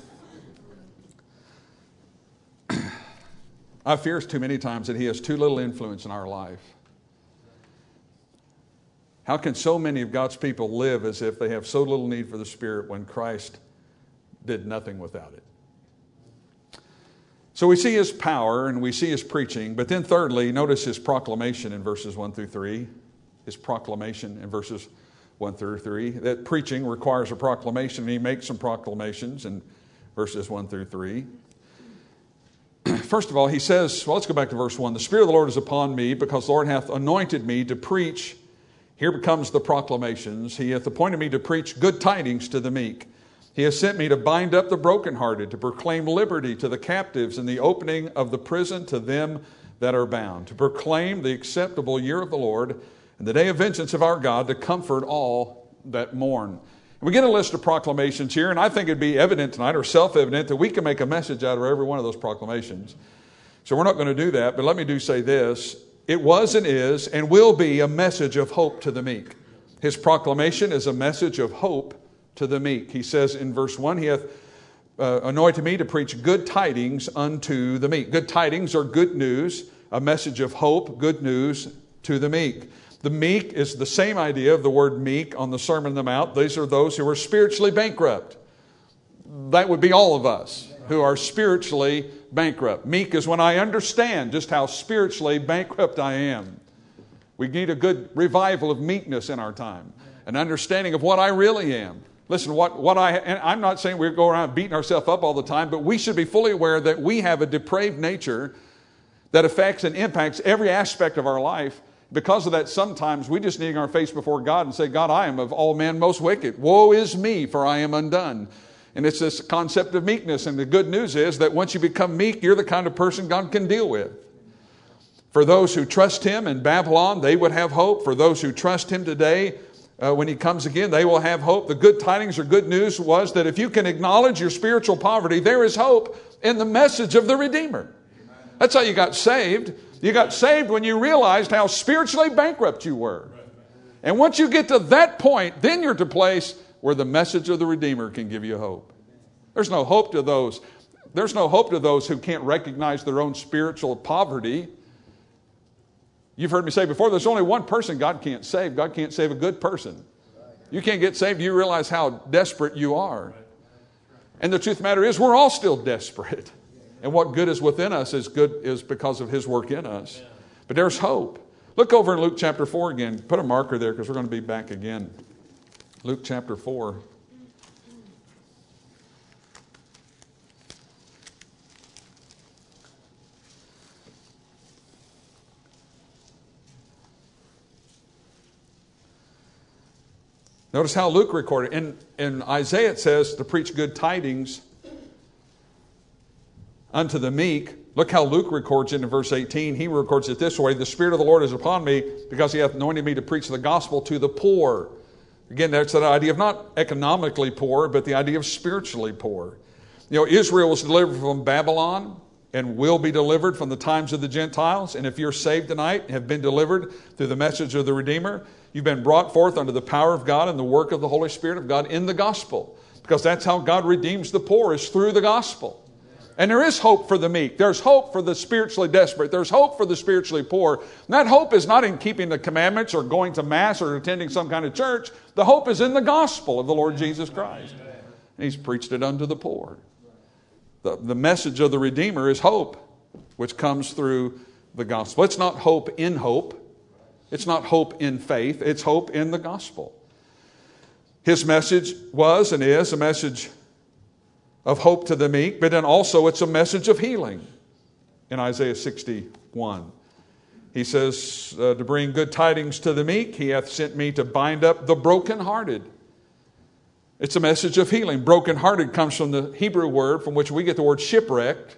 I fear too many times that He has too little influence in our life. How can so many of God's people live as if they have so little need for the Spirit when Christ did nothing without it? So we see His power and we see His preaching, but then thirdly, notice His proclamation in verses one through three. His proclamation in verses one through three. That preaching requires a proclamation, and He makes some proclamations in verses one through three. First of all, He says, well, let's go back to verse one. The Spirit of the Lord is upon me, because the Lord hath anointed me to preach. Here becomes the proclamations. He hath appointed me to preach good tidings to the meek. He has sent me to bind up the brokenhearted, to proclaim liberty to the captives, and the opening of the prison to them that are bound, to proclaim the acceptable year of the Lord, and the day of vengeance of our God, to comfort all that mourn. We get a list of proclamations here, and I think it'd be evident tonight, or self-evident, that we can make a message out of every one of those proclamations. So we're not going to do that, but let me do say this. It was and is and will be a message of hope to the meek. His proclamation is a message of hope to the meek. He says in verse one, He hath uh, anointed me to preach good tidings unto the meek. Good tidings are good news, a message of hope, good news to the meek. The meek is the same idea of the word meek on the Sermon on the Mount. These are those who are spiritually bankrupt. That would be all of us who are spiritually bankrupt. Meek is when I understand just how spiritually bankrupt I am. We need a good revival of meekness in our time. An understanding of what I really am. Listen, what, what I, and I'm not saying we go around beating ourselves up all the time, but we should be fully aware that we have a depraved nature that affects and impacts every aspect of our life. Because of that, sometimes we just need to get our face before God and say, God, I am of all men most wicked. Woe is me, for I am undone. And it's this concept of meekness. And the good news is that once you become meek, you're the kind of person God can deal with. For those who trust Him in Babylon, they would have hope. For those who trust Him today, uh, when He comes again, they will have hope. The good tidings or good news was that if you can acknowledge your spiritual poverty, there is hope in the message of the Redeemer. That's how you got saved. You got saved when you realized how spiritually bankrupt you were. And once you get to that point, then you're at a place where the message of the Redeemer can give you hope. There's no hope to those. There's no hope to those who can't recognize their own spiritual poverty. You've heard me say before, there's only one person God can't save. God can't save a good person. You can't get saved. You realize how desperate you are. And the truth of the matter is, we're all still desperate. And what good is within us is good is because of His work in us. But there's hope. Look over in Luke chapter four again. Put a marker there because we're going to be back again. Luke chapter four. Notice how Luke recorded. In, in Isaiah it says to preach good tidings unto the meek. Look how Luke records it in verse eighteen. He records it this way. The Spirit of the Lord is upon me because He hath anointed me to preach the gospel to the poor. Again, that's that idea of not economically poor, but the idea of spiritually poor. You know, Israel was delivered from Babylon and will be delivered from the times of the Gentiles. And if you're saved tonight, have been delivered through the message of the Redeemer, you've been brought forth under the power of God and the work of the Holy Spirit of God in the gospel. Because that's how God redeems the poor, is through the gospel. And there is hope for the meek. There's hope for the spiritually desperate. There's hope for the spiritually poor. And that hope is not in keeping the commandments or going to Mass or attending some kind of church. The hope is in the gospel of the Lord Jesus Christ. And He's preached it unto the poor. The, the message of the Redeemer is hope, which comes through the gospel. It's not hope in hope. It's not hope in faith. It's hope in the gospel. His message was and is a message of hope to the meek, but then also it's a message of healing. In Isaiah sixty-one, He says, uh, to bring good tidings to the meek, He hath sent me to bind up the brokenhearted. It's a message of healing. Brokenhearted comes from the Hebrew word from which we get the word shipwrecked.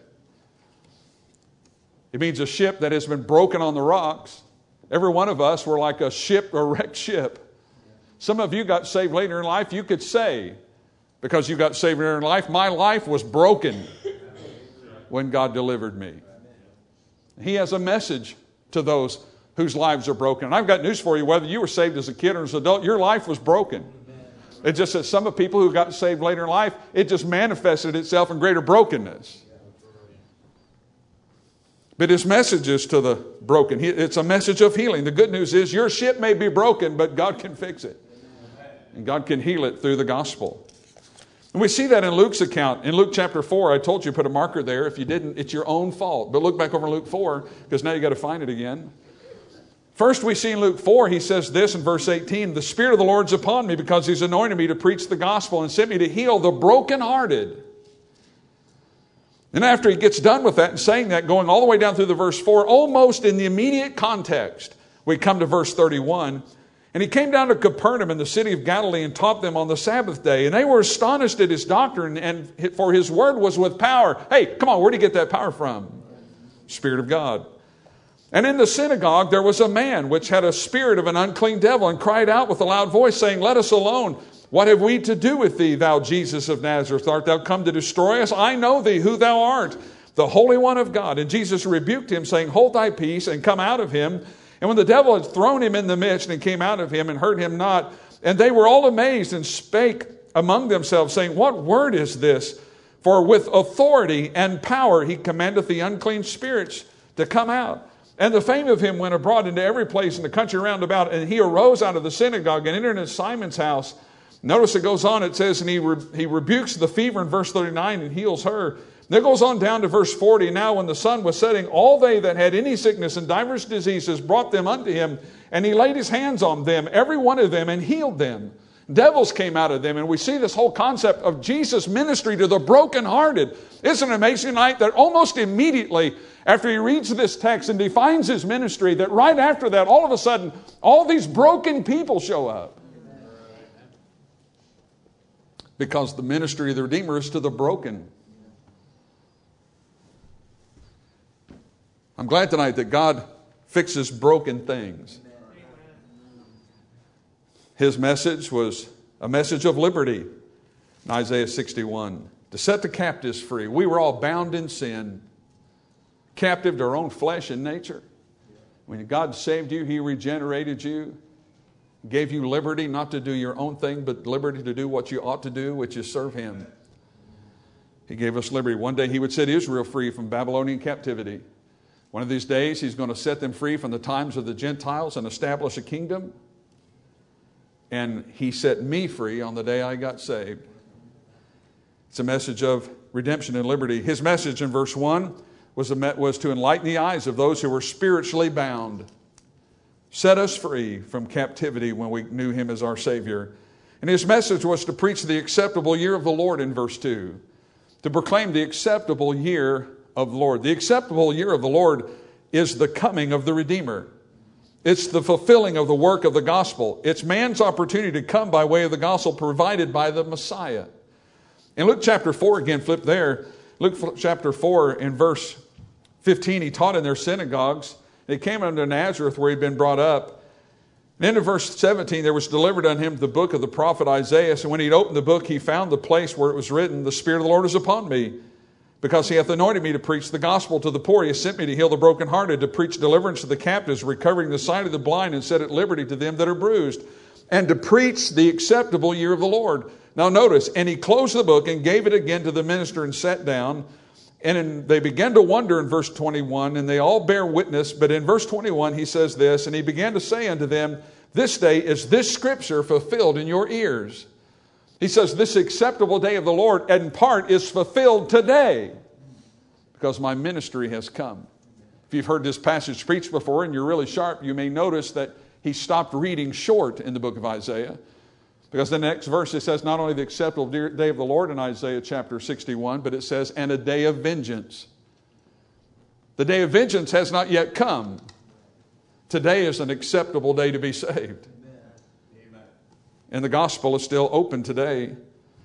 It means a ship that has been broken on the rocks. Every one of us were like a ship, a wrecked ship. Some of you got saved later in life. You could say, because you got saved later in life, my life was broken when God delivered me. He has a message to those whose lives are broken. And I've got news for you. Whether you were saved as a kid or as an adult, your life was broken. It just that some of the people who got saved later in life, it just manifested itself in greater brokenness. But His message is to the broken. It's a message of healing. The good news is your ship may be broken, but God can fix it. And God can heal it through the gospel. And we see that in Luke's account. In Luke chapter four, I told you put a marker there. If you didn't, it's your own fault. But look back over Luke four, because now you got to find it again. First, we see in Luke four, He says this in verse eighteen, the Spirit of the Lord's upon me because He's anointed me to preach the gospel and sent me to heal the brokenhearted. And after He gets done with that and saying that, going all the way down through the verse four, almost in the immediate context, we come to verse thirty-one. And He came down to Capernaum in the city of Galilee and taught them on the Sabbath day. And they were astonished at His doctrine, and for His word was with power. Hey, come on, where did He get that power from? Spirit of God. And in the synagogue there was a man which had a spirit of an unclean devil and cried out with a loud voice, saying, let us alone. What have we to do with Thee, Thou Jesus of Nazareth? Art Thou come to destroy us? I know Thee, who Thou art, the Holy One of God. And Jesus rebuked him, saying, hold thy peace, and come out of him. And when the devil had thrown him in the midst, and came out of him, and heard him not, and they were all amazed, and spake among themselves, saying, what word is this? For with authority and power He commandeth the unclean spirits to come out. And the fame of Him went abroad into every place in the country round about. And He arose out of the synagogue and entered into Simon's house. Notice it goes on, it says, and he, re- he rebukes the fever in verse thirty-nine and heals her. Then it goes on down to verse forty. Now when the sun was setting, all they that had any sickness and divers diseases brought them unto him, and he laid his hands on them, every one of them, and healed them. Devils came out of them, and we see this whole concept of Jesus' ministry to the brokenhearted. Isn't it amazing tonight that almost immediately after he reads this text and defines his ministry, that right after that, all of a sudden, all these broken people show up. Because the ministry of the Redeemer is to the broken. I'm glad tonight that God fixes broken things. His message was a message of liberty in Isaiah sixty-one. To set the captives free. We were all bound in sin, captive to our own flesh and nature. When God saved you, He regenerated you, gave you liberty not to do your own thing, but liberty to do what you ought to do, which is serve Him. He gave us liberty. One day He would set Israel free from Babylonian captivity. One of these days He's going to set them free from the times of the Gentiles and establish a kingdom. And He set me free on the day I got saved. It's a message of redemption and liberty. His message in verse one was, a, was to enlighten the eyes of those who were spiritually bound. Set us free from captivity when we knew Him as our Savior. And His message was to preach the acceptable year of the Lord in verse two. To proclaim the acceptable year of the Lord. The acceptable year of the Lord is the coming of the Redeemer. It's the fulfilling of the work of the gospel. It's man's opportunity to come by way of the gospel provided by the Messiah. In Luke chapter four, again, flip there. Luke chapter four in verse fifteen, He taught in their synagogues. He came unto Nazareth where He'd been brought up. Then in verse seventeen, there was delivered unto Him the book of the prophet Isaiah. And when He'd opened the book, He found the place where it was written, The Spirit of the Lord is upon me, because He hath anointed me to preach the gospel to the poor. He has sent me to heal the brokenhearted, to preach deliverance to the captives, recovering the sight of the blind, and set at liberty to them that are bruised, and to preach the acceptable year of the Lord. Now notice, and He closed the book and gave it again to the minister and sat down. And in, they began to wonder in verse twenty-one, and they all bear witness. But in verse twenty-one, He says this, and He began to say unto them, This day is this scripture fulfilled in your ears. He says, this acceptable day of the Lord, in part, is fulfilled today because my ministry has come. If you've heard this passage preached before and you're really sharp, you may notice that he stopped reading short in the book of Isaiah. Because the next verse, it says not only the acceptable day of the Lord in Isaiah chapter sixty-one, but it says, and a day of vengeance. The day of vengeance has not yet come. Today is an acceptable day to be saved. And the gospel is still open today.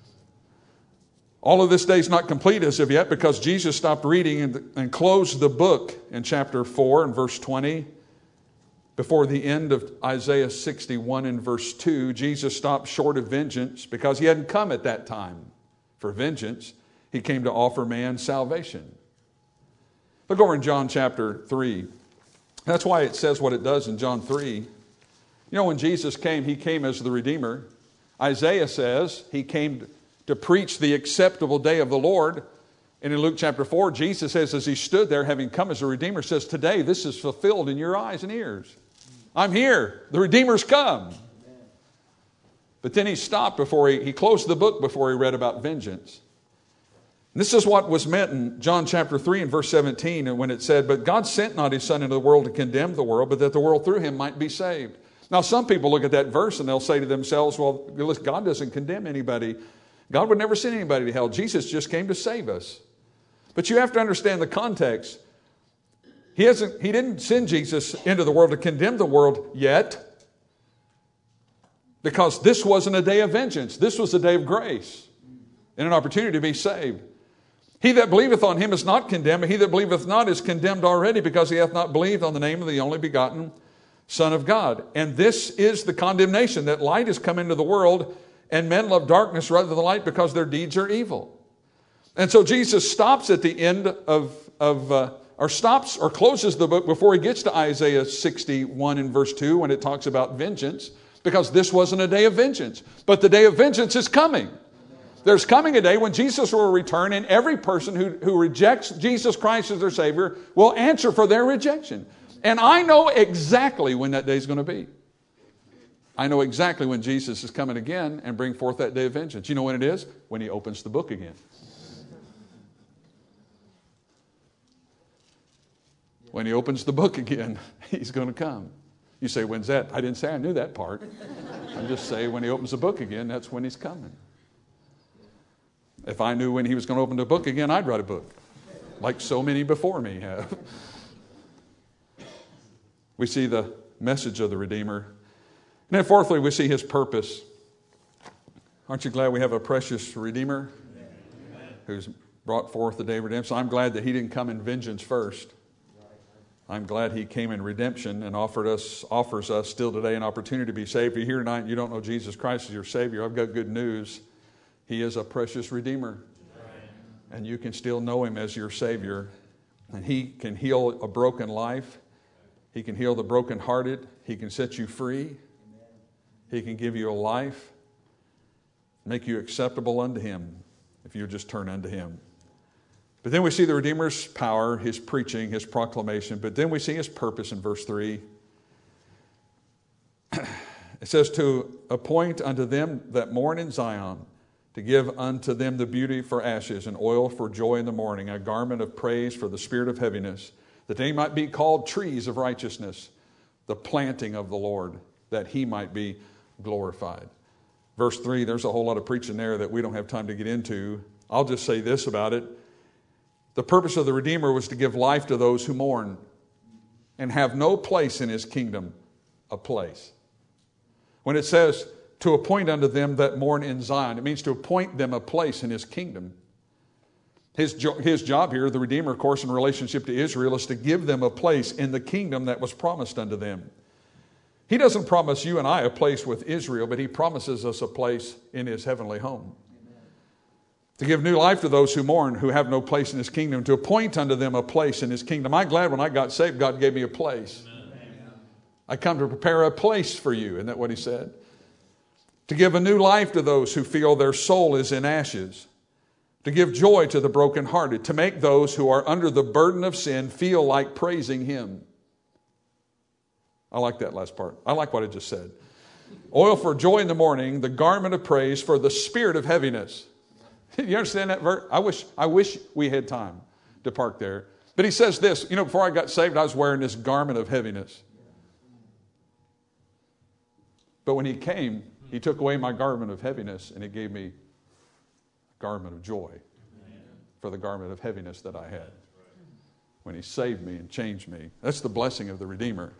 All of this day is not complete as of yet because Jesus stopped reading and, and closed the book in chapter four and verse twenty. Before the end of Isaiah sixty-one and verse two, Jesus stopped short of vengeance because he hadn't come at that time for vengeance. He came to offer man salvation. Look over in John chapter three. That's why it says what it does in John three. You know, when Jesus came, he came as the Redeemer. Isaiah says he came to preach the acceptable day of the Lord. And in Luke chapter four, Jesus says as he stood there, having come as a Redeemer, says, today this is fulfilled in your eyes and ears. I'm here. The Redeemer's come. But then he stopped before he, he closed the book before he read about vengeance. And this is what was meant in John chapter three and verse seventeen, and when it said, but God sent not his Son into the world to condemn the world, but that the world through him might be saved. Now, some people look at that verse and they'll say to themselves, well, listen, God doesn't condemn anybody. God would never send anybody to hell. Jesus just came to save us. But you have to understand the context. He hasn't, he didn't send Jesus into the world to condemn the world yet, because this wasn't a day of vengeance. This was a day of grace and an opportunity to be saved. He that believeth on him is not condemned. He that believeth not is condemned already, because he hath not believed on the name of the only begotten Son of God. And this is the condemnation, that light has come into the world, and men love darkness rather than the light because their deeds are evil. And so Jesus stops at the end of, of uh, or stops or closes the book before he gets to Isaiah sixty-one and verse two, when it talks about vengeance, because this wasn't a day of vengeance. But the day of vengeance is coming. There's coming a day when Jesus will return, and every person who, who rejects Jesus Christ as their Savior will answer for their rejection. And I know exactly when that day is going to be. I know exactly when Jesus is coming again and bring forth that day of vengeance. You know when it is? When he opens the book again. When he opens the book again, he's going to come. You say, when's that? I didn't say I knew that part. I just say when he opens the book again, that's when he's coming. If I knew when he was going to open the book again, I'd write a book, like so many before me have. We see the message of the Redeemer. And then fourthly, we see his purpose. Aren't you glad we have a precious Redeemer who's brought forth the day of redemption? I'm glad that he didn't come in vengeance first. I'm glad he came in redemption and offered us, offers us still today an opportunity to be saved. If you're here tonight and you don't know Jesus Christ as your Savior, I've got good news. He is a precious Redeemer. And you can still know him as your Savior. And he can heal a broken life. He can heal the brokenhearted. He can set you free. He can give you a life, make you acceptable unto him if you just turn unto him. But then we see the Redeemer's power, his preaching, his proclamation. But then we see his purpose in verse three. It says, to appoint unto them that mourn in Zion, to give unto them the beauty for ashes, and oil for joy in the morning, a garment of praise for the spirit of heaviness, that they might be called trees of righteousness, the planting of the Lord, that he might be glorified. Verse three, there's a whole lot of preaching there that we don't have time to get into. I'll just say this about it. The purpose of the Redeemer was to give life to those who mourn and have no place in his kingdom, a place. When it says to appoint unto them that mourn in Zion, it means to appoint them a place in his kingdom. His, jo- his job here, the Redeemer, of course, in relationship to Israel, is to give them a place in the kingdom that was promised unto them. He doesn't promise you and I a place with Israel, but he promises us a place in his heavenly home. To give new life to those who mourn, who have no place in his kingdom, to appoint unto them a place in his kingdom. I'm glad when I got saved, God gave me a place. Amen. I come to prepare a place for you. Isn't that what he said? To give a new life to those who feel their soul is in ashes. To give joy to the brokenhearted. To make those who are under the burden of sin feel like praising him. I like that last part. I like what I just said. Oil for joy in the morning, the garment of praise for the spirit of heaviness. You understand that verse? I wish, I wish we had time to park there. But he says this, you know, before I got saved, I was wearing this garment of heaviness. But when he came, he took away my garment of heaviness and he gave me a garment of joy for the garment of heaviness that I had. When he saved me and changed me. That's the blessing of the Redeemer.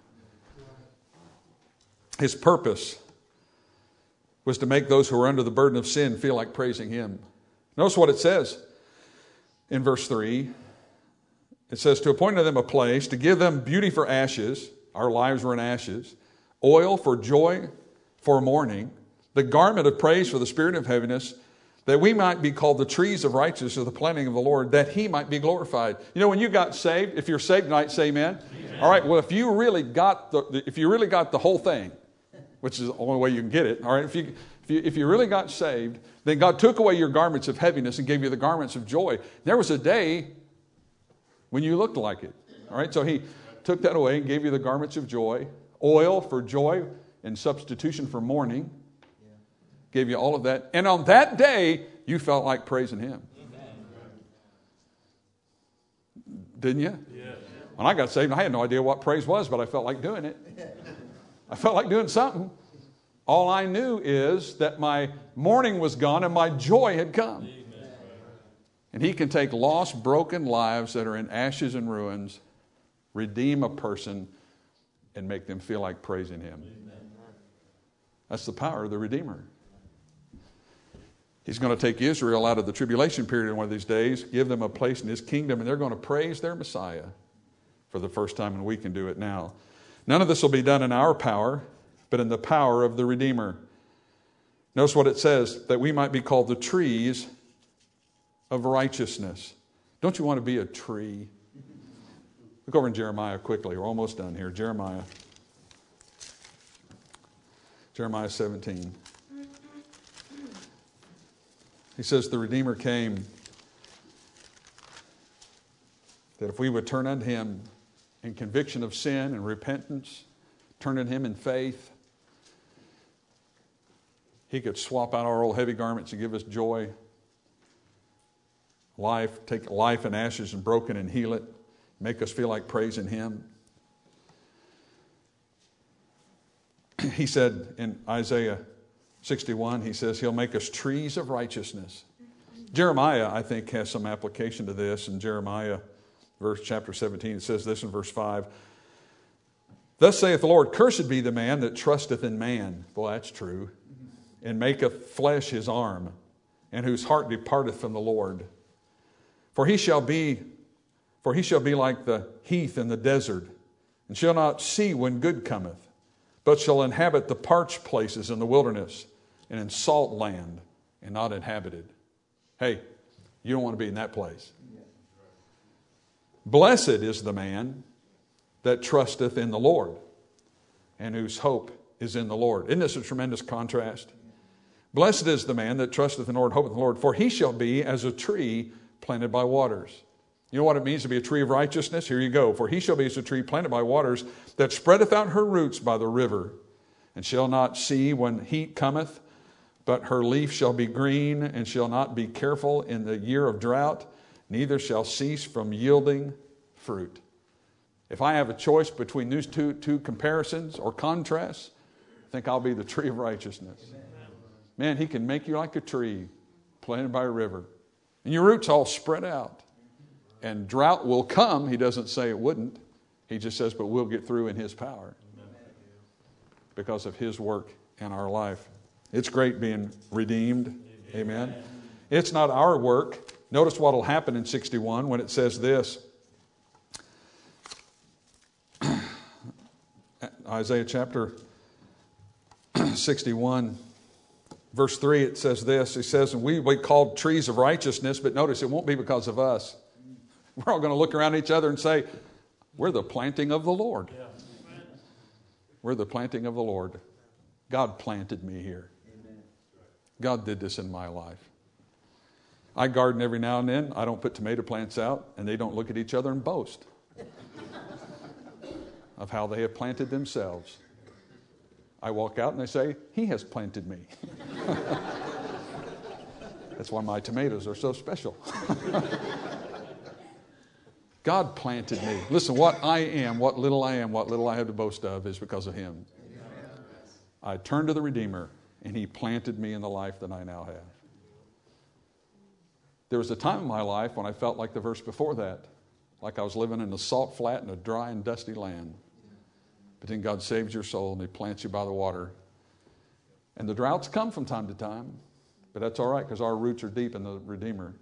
His purpose was to make those who are under the burden of sin feel like praising him. Notice what it says in verse three. It says, to appoint to them a place, to give them beauty for ashes. Our lives were in ashes. Oil for joy for mourning. The garment of praise for the spirit of heaviness, that we might be called the trees of righteousness of the planting of the Lord, that he might be glorified. You know, when you got saved, if you're saved tonight, say amen. Amen. All right, well, if you really got the, if you really got the whole thing, which is the only way you can get it, all right, if you, if you, if you really got saved, then God took away your garments of heaviness and gave you the garments of joy. There was a day when you looked like it. All right, so he took that away and gave you the garments of joy, oil for joy in substitution for mourning. Gave you all of that. And on that day, you felt like praising him. Didn't you? Yes. When I got saved, I had no idea what praise was, but I felt like doing it. I felt like doing something. All I knew is that my mourning was gone and my joy had come. Amen. And he can take lost, broken lives that are in ashes and ruins, redeem a person, and make them feel like praising him. Amen. That's the power of the Redeemer. He's going to take Israel out of the tribulation period in one of these days, give them a place in his kingdom, and they're going to praise their Messiah for the first time, and we can do it now. None of this will be done in our power, but in the power of the Redeemer. Notice what it says, that we might be called the trees of righteousness. Don't you want to be a tree? Look over in Jeremiah quickly. We're almost done here. Jeremiah. Jeremiah seventeen. He says the Redeemer came, that if we would turn unto him in conviction of sin and repentance, turn unto him in faith, he could swap out our old heavy garments and give us joy. Life, take life in ashes and broken and heal it. make us feel like praising Him. He said in Isaiah sixty-one, he says He'll make us trees of righteousness. Jeremiah, I think, has some application to this. In Jeremiah, verse chapter seventeen, it says this in verse five. Thus saith the Lord, cursed be the man that trusteth in man. Well, that's true. And maketh flesh his arm, and whose heart departeth from the Lord. For he shall be, for he shall be like the heath in the desert, and shall not see when good cometh, but shall inhabit the parched places in the wilderness, and in salt land, and not inhabited. Hey, you don't want to be in that place. Blessed is the man that trusteth in the Lord, and whose hope is in the Lord. Isn't this a tremendous contrast? Blessed is the man that trusteth in the Lord, hopeth in the Lord, for he shall be as a tree planted by waters. You know what it means to be a tree of righteousness? Here you go. For he shall be as a tree planted by waters, that spreadeth out her roots by the river, and shall not see when heat cometh, but her leaf shall be green, and shall not be careful in the year of drought, neither shall cease from yielding fruit. If I have a choice between these two, two comparisons or contrasts, I think I'll be the tree of righteousness. Man, He can make you like a tree planted by a river. And your roots all spread out. And drought will come. He doesn't say it wouldn't. He just says, but we'll get through in His power. Because of His work in our life. It's great being redeemed. Amen. It's not our work. Notice what will happen in sixty-one when it says this. Isaiah chapter sixty-one, verse three, it says this. He says, and we will be called trees of righteousness, but notice it won't be because of us. We're all going to look around each other and say, we're the planting of the Lord. We're the planting of the Lord. God planted me here. God did this in my life. I garden every now and then. I don't put tomato plants out, and they don't look at each other and boast of how they have planted themselves. I walk out and they say, He has planted me. That's why my tomatoes are so special. God planted me. Listen, what I am, what little I am, what little I have to boast of is because of Him. I turned to the Redeemer, and He planted me in the life that I now have. There was a time in my life when I felt like the verse before that, like I was living in a salt flat in a dry and dusty land. But then God saves your soul, and He plants you by the water. And the droughts come from time to time, but that's all right because our roots are deep in the Redeemer.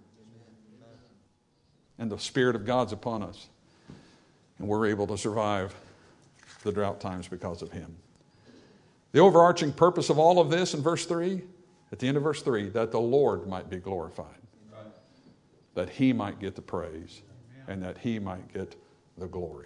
And the Spirit of God's upon us. And we're able to survive the drought times because of Him. The overarching purpose of all of this in verse three, at the end of verse three, that the Lord might be glorified. That He might get the praise. And that He might get the glory.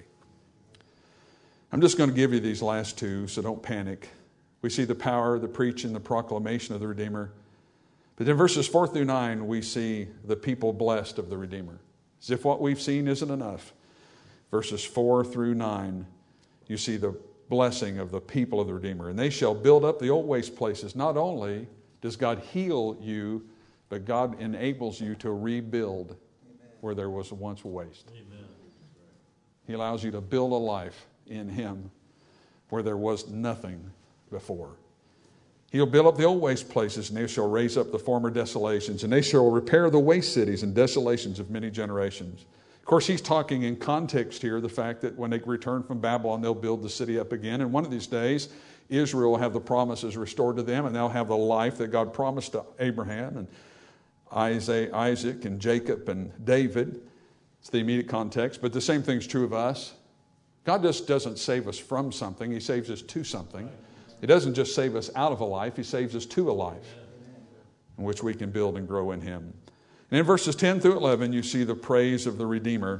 I'm just going to give you these last two, so don't panic. We see the power, the preaching, the proclamation of the Redeemer. But in verses four through nine, we see the people blessed of the Redeemer. As if what we've seen isn't enough. Verses four through nine, you see the blessing of the people of the Redeemer. And they shall build up the old waste places. Not only does God heal you, but God enables you to rebuild Amen. Where there was once waste. Amen. He allows you to build a life in Him where there was nothing before. He'll build up the old waste places, and they shall raise up the former desolations, and they shall repair the waste cities and desolations of many generations. Of course, he's talking in context here, the fact that when they return from Babylon, they'll build the city up again. And one of these days, Israel will have the promises restored to them, and they'll have the life that God promised to Abraham and Isaac and Jacob and David. It's the immediate context, but the same thing's true of us. God just doesn't save us from something. He saves us to something. He doesn't just save us out of a life. He saves us to a life in which we can build and grow in Him. And in verses ten through eleven, you see the praise of the Redeemer.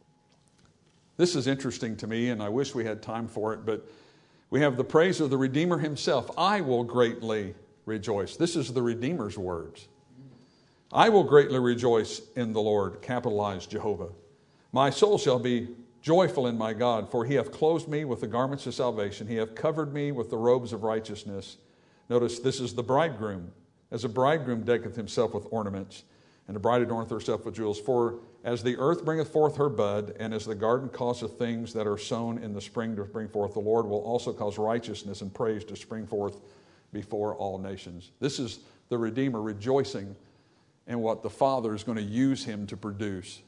This is interesting to me, and I wish we had time for it, but we have the praise of the Redeemer Himself. I will greatly rejoice. This is the Redeemer's words. I will greatly rejoice in the Lord, capitalized Jehovah. My soul shall be joyful in my God, for He hath clothed me with the garments of salvation. He hath covered me with the robes of righteousness. Notice this is the bridegroom. As a bridegroom decketh himself with ornaments, and the bride adorneth herself with jewels. For as the earth bringeth forth her bud, and as the garden causeth things that are sown in the spring to bring forth, the Lord will also cause righteousness and praise to spring forth before all nations. This is the Redeemer rejoicing in what the Father is going to use him to produce.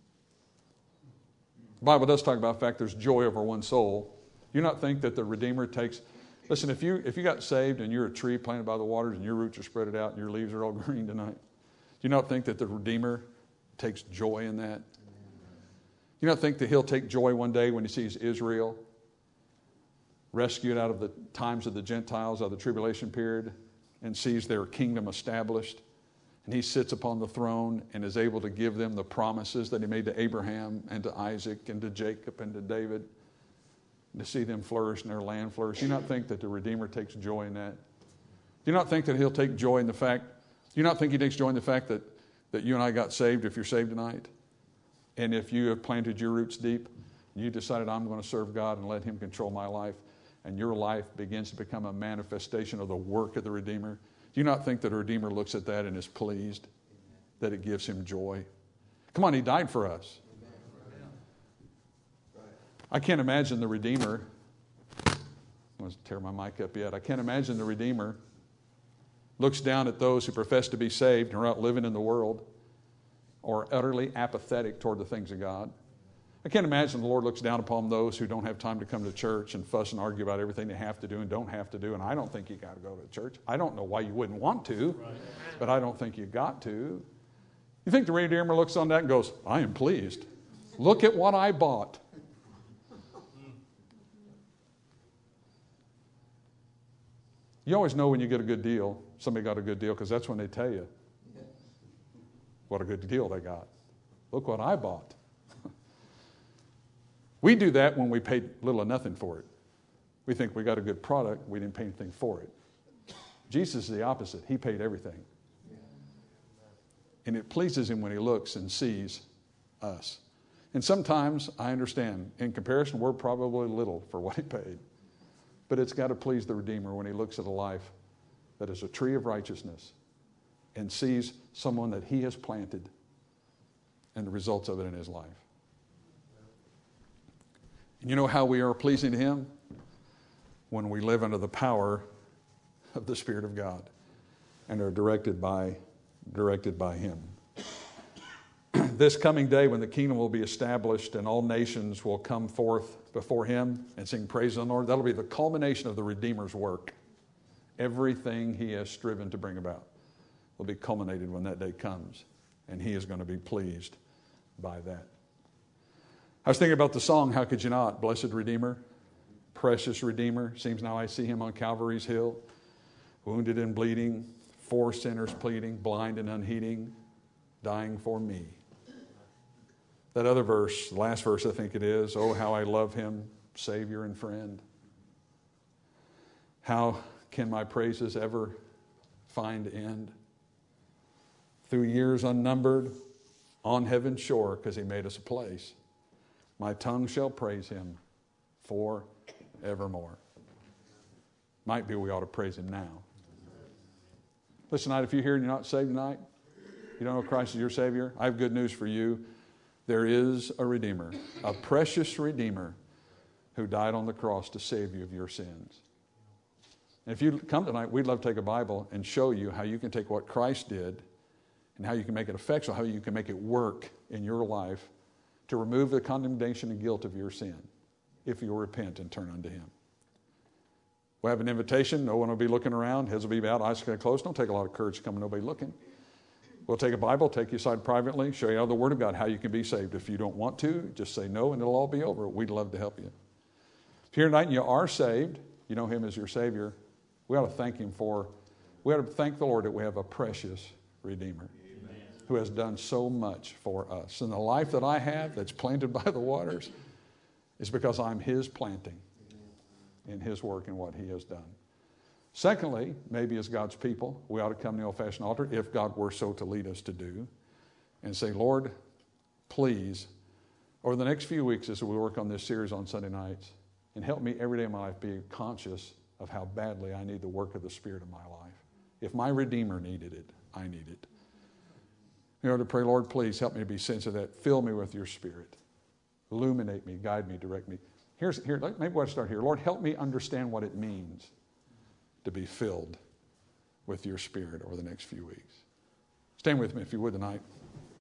The Bible does talk about the fact there's joy over one soul. Do you not think that the Redeemer takes... Listen, if you if you got saved and you're a tree planted by the waters and your roots are spread out and your leaves are all green tonight, do you not think that the Redeemer takes joy in that? Do you not think that he'll take joy one day when he sees Israel rescued out of the times of the Gentiles, out of the tribulation period, and sees their kingdom established? And he sits upon the throne and is able to give them the promises that he made to Abraham and to Isaac and to Jacob and to David, and to see them flourish and their land flourish. Do you not think that the Redeemer takes joy in that? Do you not think that he'll take joy in the fact, do you not think he takes joy in the fact that, that you and I got saved if you're saved tonight? And if you have planted your roots deep, and you decided I'm going to serve God and let him control my life, and your life begins to become a manifestation of the work of the Redeemer, do you not think that a Redeemer looks at that and is pleased that it gives him joy? Come on, he died for us. I can't imagine the Redeemer, I want to tear my mic up yet. I can't imagine the Redeemer looks down at those who profess to be saved and are out living in the world or utterly apathetic toward the things of God. I can't imagine the Lord looks down upon those who don't have time to come to church and fuss and argue about everything they have to do and don't have to do. And I don't think you got to go to church. I don't know why you wouldn't want to, right. But I don't think you got to. You think the Redeemer looks on that and goes, I am pleased. Look at what I bought. You always know when you get a good deal, somebody got a good deal, because that's when they tell you what a good deal they got. Look what I bought. We do that when we paid little or nothing for it. We think we got a good product, we didn't pay anything for it. Jesus is the opposite. He paid everything. And it pleases him when he looks and sees us. And sometimes, I understand, in comparison, we're probably little for what he paid. But it's got to please the Redeemer when he looks at a life that is a tree of righteousness and sees someone that he has planted and the results of it in his life. And you know how we are pleasing to him? When we live under the power of the Spirit of God and are directed by, directed by him. This coming day when the kingdom will be established and all nations will come forth before him and sing praise to the Lord, that'll be the culmination of the Redeemer's work. Everything he has striven to bring about will be culminated when that day comes, and he is going to be pleased by that. I was thinking about the song, How Could You Not? Blessed Redeemer, precious Redeemer, seems now I see him on Calvary's hill, wounded and bleeding, for sinners pleading, blind and unheeding, dying for me. That other verse, the last verse I think it is, oh, how I love him, Savior and friend. How can my praises ever find end? Through years unnumbered, on heaven's shore, because he made us a place, my tongue shall praise him forevermore. Might be we ought to praise him now. Listen, tonight, if you're here and you're not saved tonight, you don't know Christ is your Savior, I have good news for you. There is a Redeemer, a precious Redeemer who died on the cross to save you of your sins. And if you come tonight, we'd love to take a Bible and show you how you can take what Christ did and how you can make it effectual, how you can make it work in your life to remove the condemnation and guilt of your sin if you repent and turn unto him. We'll have an invitation. No one will be looking around. Heads will be bowed, eyes going to close. Don't take a lot of courage to come and nobody looking. We'll take a Bible, take you aside privately, show you out of the Word of God how you can be saved. If you don't want to, just say no and it'll all be over. We'd love to help you. If you're here tonight and you are saved, you know him as your Savior, we ought to thank him for, we ought to thank the Lord that we have a precious Redeemer. Amen. Who has done so much for us. And the life that I have that's planted by the waters is because I'm his planting in his work and what he has done. Secondly, maybe as God's people, we ought to come to the old-fashioned altar, if God were so to lead us to do, and say, Lord, please, over the next few weeks as we work on this series on Sunday nights, and help me every day of my life be conscious of how badly I need the work of the Spirit in my life. If my Redeemer needed it, I need it. You know, to pray, Lord, please help me to be sensitive to that. Fill me with your Spirit. Illuminate me, guide me, direct me. Here's, here, maybe we'll start here. Lord, help me understand what it means to be filled with your Spirit over the next few weeks. Stand with me if you would tonight.